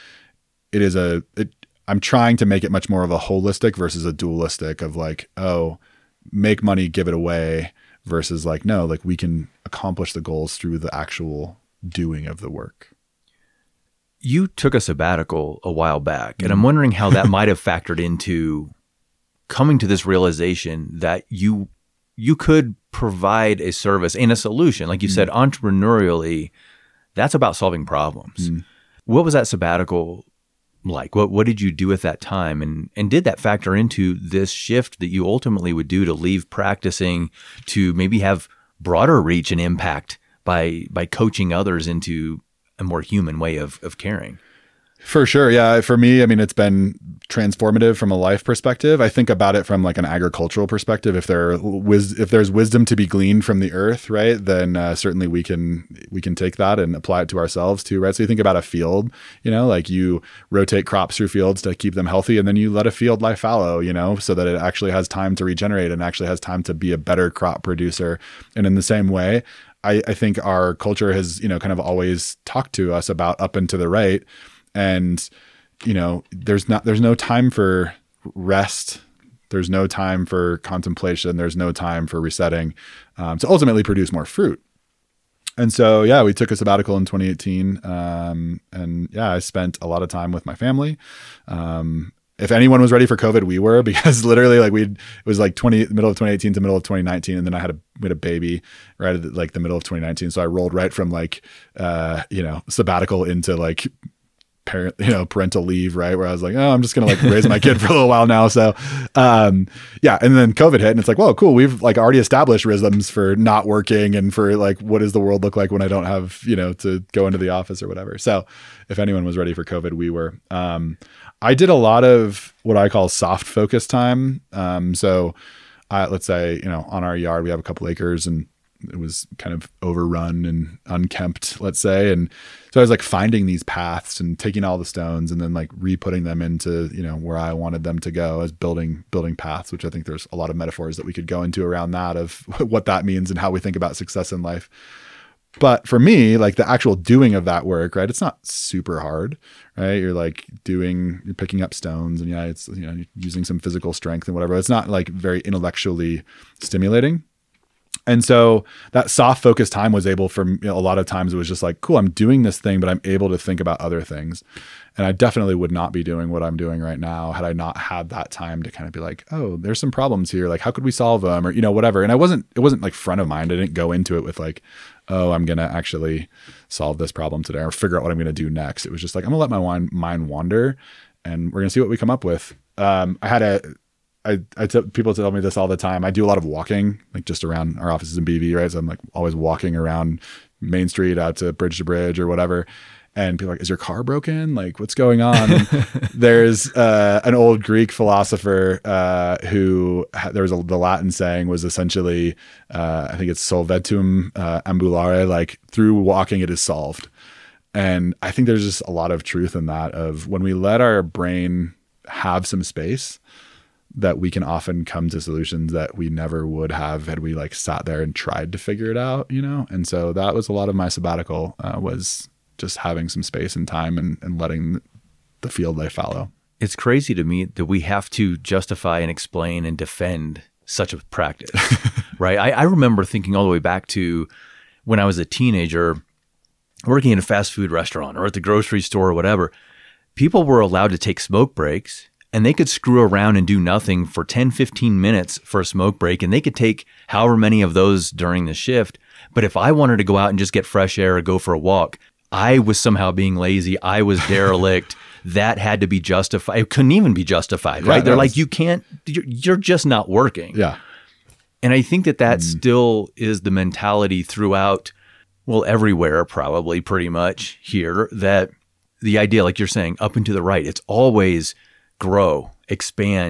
I'm trying to make it much more of a holistic versus a dualistic of like, oh, make money, give it away, versus like, no, like we can accomplish the goals through the actual doing of the work. You took a sabbatical a while back, and I'm wondering how that might have factored into coming to this realization that you could provide a service and a solution. Like you said, entrepreneurially, that's about solving problems. What was that sabbatical like? What did you do at that time? And did that factor into this shift that you ultimately would do to leave practicing to maybe have broader reach and impact by coaching others into a more human way of caring? For sure. Yeah. For me, I mean, it's been transformative from a life perspective. I think about it from like an agricultural perspective. If there's wisdom to be gleaned from the earth, right, then certainly we can take that and apply it to ourselves too, right? So you think about a field, like you rotate crops through fields to keep them healthy, and then you let a field lie fallow, so that it actually has time to regenerate and actually has time to be a better crop producer. And in the same way, I think our culture has, kind of always talked to us about up and to the right. And, there's no time for rest. There's no time for contemplation. There's no time for resetting to ultimately produce more fruit. And so, yeah, we took a sabbatical in 2018. And yeah, I spent a lot of time with my family. If anyone was ready for COVID, we were, because literally like it was like middle of 2018 to middle of 2019. And then we had a baby right at like the middle of 2019. So I rolled right from like, sabbatical into like parental leave, right? Where I was like, oh, I'm just going to like raise my kid for a little while now. So, yeah. And then COVID hit, and it's like, whoa, cool. We've like already established rhythms for not working and for like, what does the world look like when I don't have, to go into the office or whatever. So if anyone was ready for COVID, we were. I did a lot of what I call soft focus time. So let's say, on our yard, we have a couple acres, and it was kind of overrun and unkempt, let's say. And so I was like finding these paths and taking all the stones and then like re-putting them into, where I wanted them to go, as building paths, which I think there's a lot of metaphors that we could go into around that of what that means and how we think about success in life. But for me, like the actual doing of that work, right, it's not super hard, right? You're picking up stones, and yeah, it's, using some physical strength and whatever. It's not like very intellectually stimulating. And so that soft focus time was able, for a lot of times it was just like, cool, I'm doing this thing, but I'm able to think about other things. And I definitely would not be doing what I'm doing right now had I not had that time to kind of be like, oh, there's some problems here. Like, how could we solve them? Or, whatever. And it wasn't like front of mind. I didn't go into it with like, oh, I'm going to actually solve this problem today or figure out what I'm going to do next. It was just like, I'm going to let my mind wander, and we're going to see what we come up with. People tell me this all the time. I do a lot of walking, like just around our offices in BV, right? So I'm like always walking around Main Street out to Bridge or whatever. And people are like, is your car broken? Like, what's going on? There's an old Greek philosopher who the Latin saying was essentially, I think it's solvetum ambulare, like through walking it is solved. And I think there's just a lot of truth in that, of when we let our brain have some space, that we can often come to solutions that we never would have had we like sat there and tried to figure it out, And so that was a lot of my sabbatical, was just having some space and time and letting the field lay fallow. It's crazy to me that we have to justify and explain and defend such a practice, right? I remember thinking all the way back to when I was a teenager, working in a fast food restaurant or at the grocery store or whatever. People were allowed to take smoke breaks, and they could screw around and do nothing for 10, 15 minutes for a smoke break. And they could take however many of those during the shift. But if I wanted to go out and just get fresh air or go for a walk, I was somehow being lazy. I was derelict. That had to be justified. It couldn't even be justified, right? They're like, you're just not working. Yeah. And I think that still is the mentality throughout, well, everywhere, probably pretty much here, that the idea, like you're saying, up and to the right, it's always grow, expand,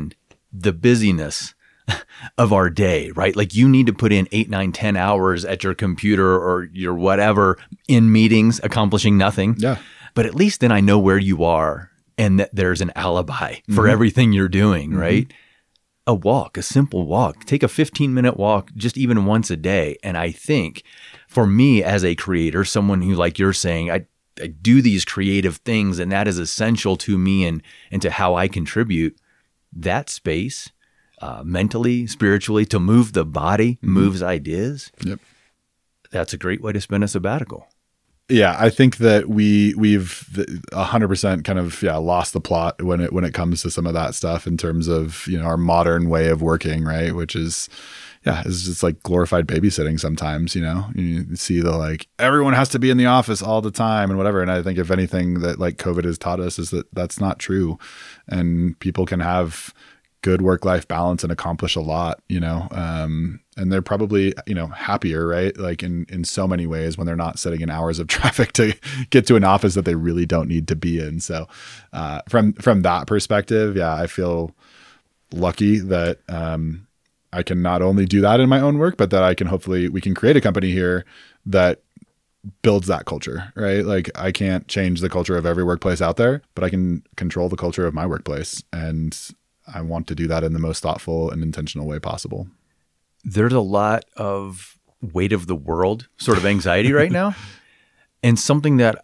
the busyness of our day, right? Like you need to put in 8, 9, 10 hours at your computer or your whatever in meetings, accomplishing nothing. Yeah. But at least then I know where you are and that there's an alibi for everything you're doing, right? A walk, a simple walk. Take a 15-minute walk just even once a day. And I think for me as a creator, someone who, like you're saying, I do these creative things and that is essential to me and to how I contribute, that space mentally, spiritually, to move the body, moves ideas. Yep. That's a great way to spend a sabbatical. Yeah, I think that we've 100% kind of lost the plot when it comes to some of that stuff in terms of our modern way of working, right? Which is it's just like glorified babysitting sometimes. You see the like everyone has to be in the office all the time and whatever. And I think if anything that like COVID has taught us is that that's not true, and people can have good work-life balance and accomplish a lot, and they're probably, happier, right? Like in so many ways when they're not sitting in hours of traffic to get to an office that they really don't need to be in. So from that perspective, I feel lucky that I can not only do that in my own work, but that we can create a company here that builds that culture, right? Like I can't change the culture of every workplace out there, but I can control the culture of my workplace. And I want to do that in the most thoughtful and intentional way possible. There's a lot of weight of the world sort of anxiety right now. And something that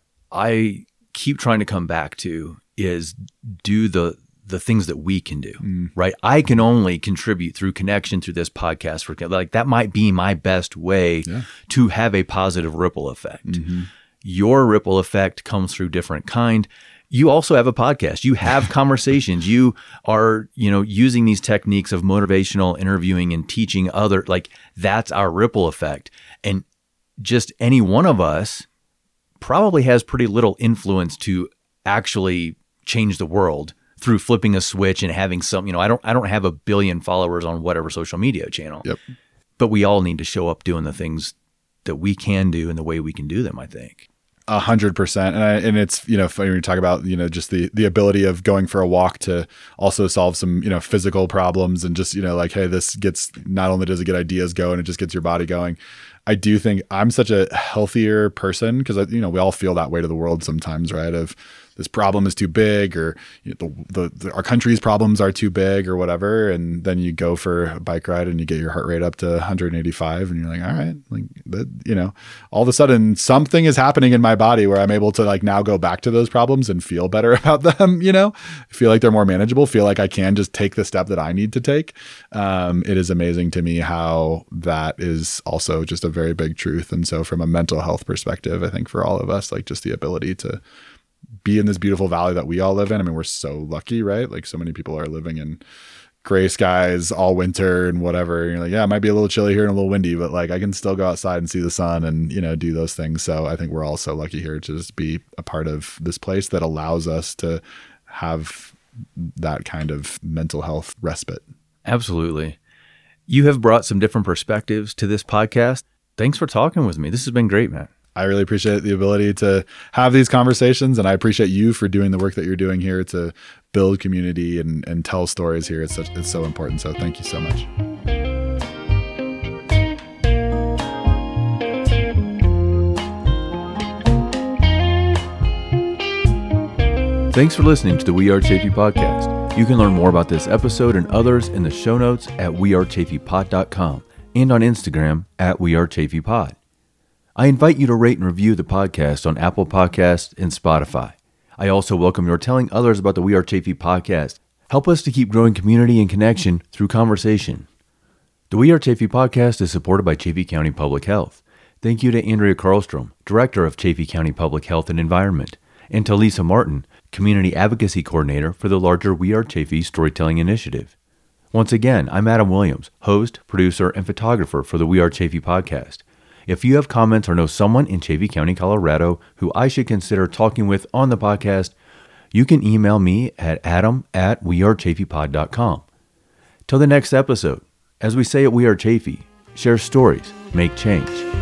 I keep trying to come back to is do the things that we can do, right? I can only contribute through connection through this podcast. Like that might be my best way to have a positive ripple effect. Your ripple effect comes through different kind. You also have a podcast. You have conversations. You are, using these techniques of motivational interviewing and teaching like that's our ripple effect. And just any one of us probably has pretty little influence to actually change the world through flipping a switch and having some, I don't have 1 billion followers on whatever social media channel. Yep. But we all need to show up doing the things that we can do and the way we can do them, I think. 100%. And it's, when you talk about, just the ability of going for a walk to also solve some, physical problems and just, like, hey, not only does it get ideas going, it just gets your body going. I do think I'm such a healthier person because, we all feel that weight of the world sometimes, right? Of this problem is too big, or our country's problems are too big, or whatever. And then you go for a bike ride and you get your heart rate up to 185, and you're like, all right, like that, all of a sudden something is happening in my body where I'm able to like now go back to those problems and feel better about them. Feel like they're more manageable. Feel like I can just take the step that I need to take. It is amazing to me how that is also just a very big truth. And so, from a mental health perspective, I think for all of us, like just the ability to be in this beautiful valley that we all live in. I mean, we're so lucky, right? Like so many people are living in gray skies all winter and whatever. And you're like, it might be a little chilly here and a little windy, but like I can still go outside and see the sun and, do those things. So I think we're all so lucky here to just be a part of this place that allows us to have that kind of mental health respite. Absolutely. You have brought some different perspectives to this podcast. Thanks for talking with me. This has been great, Matt. I really appreciate the ability to have these conversations, and I appreciate you for doing the work that you're doing here to build community and tell stories here. It's so important. So thank you so much. Thanks for listening to the We Are Chafee podcast. You can learn more about this episode and others in the show notes at wearechafeepod.com and on Instagram at wearechafeepod. I invite you to rate and review the podcast on Apple Podcasts and Spotify. I also welcome your telling others about the We Are Chafee podcast. Help us to keep growing community and connection through conversation. The We Are Chafee podcast is supported by Chafee County Public Health. Thank you to Andrea Karlstrom, Director of Chafee County Public Health and Environment, and to Lisa Martin, Community Advocacy Coordinator for the larger We Are Chafee Storytelling Initiative. Once again, I'm Adam Williams, host, producer, and photographer for the We Are Chafee podcast. If you have comments or know someone in Chafee County, Colorado, who I should consider talking with on the podcast, you can email me at adam@wearechafeepod.com. Till the next episode, as we say at We Are Chafee, share stories, make change.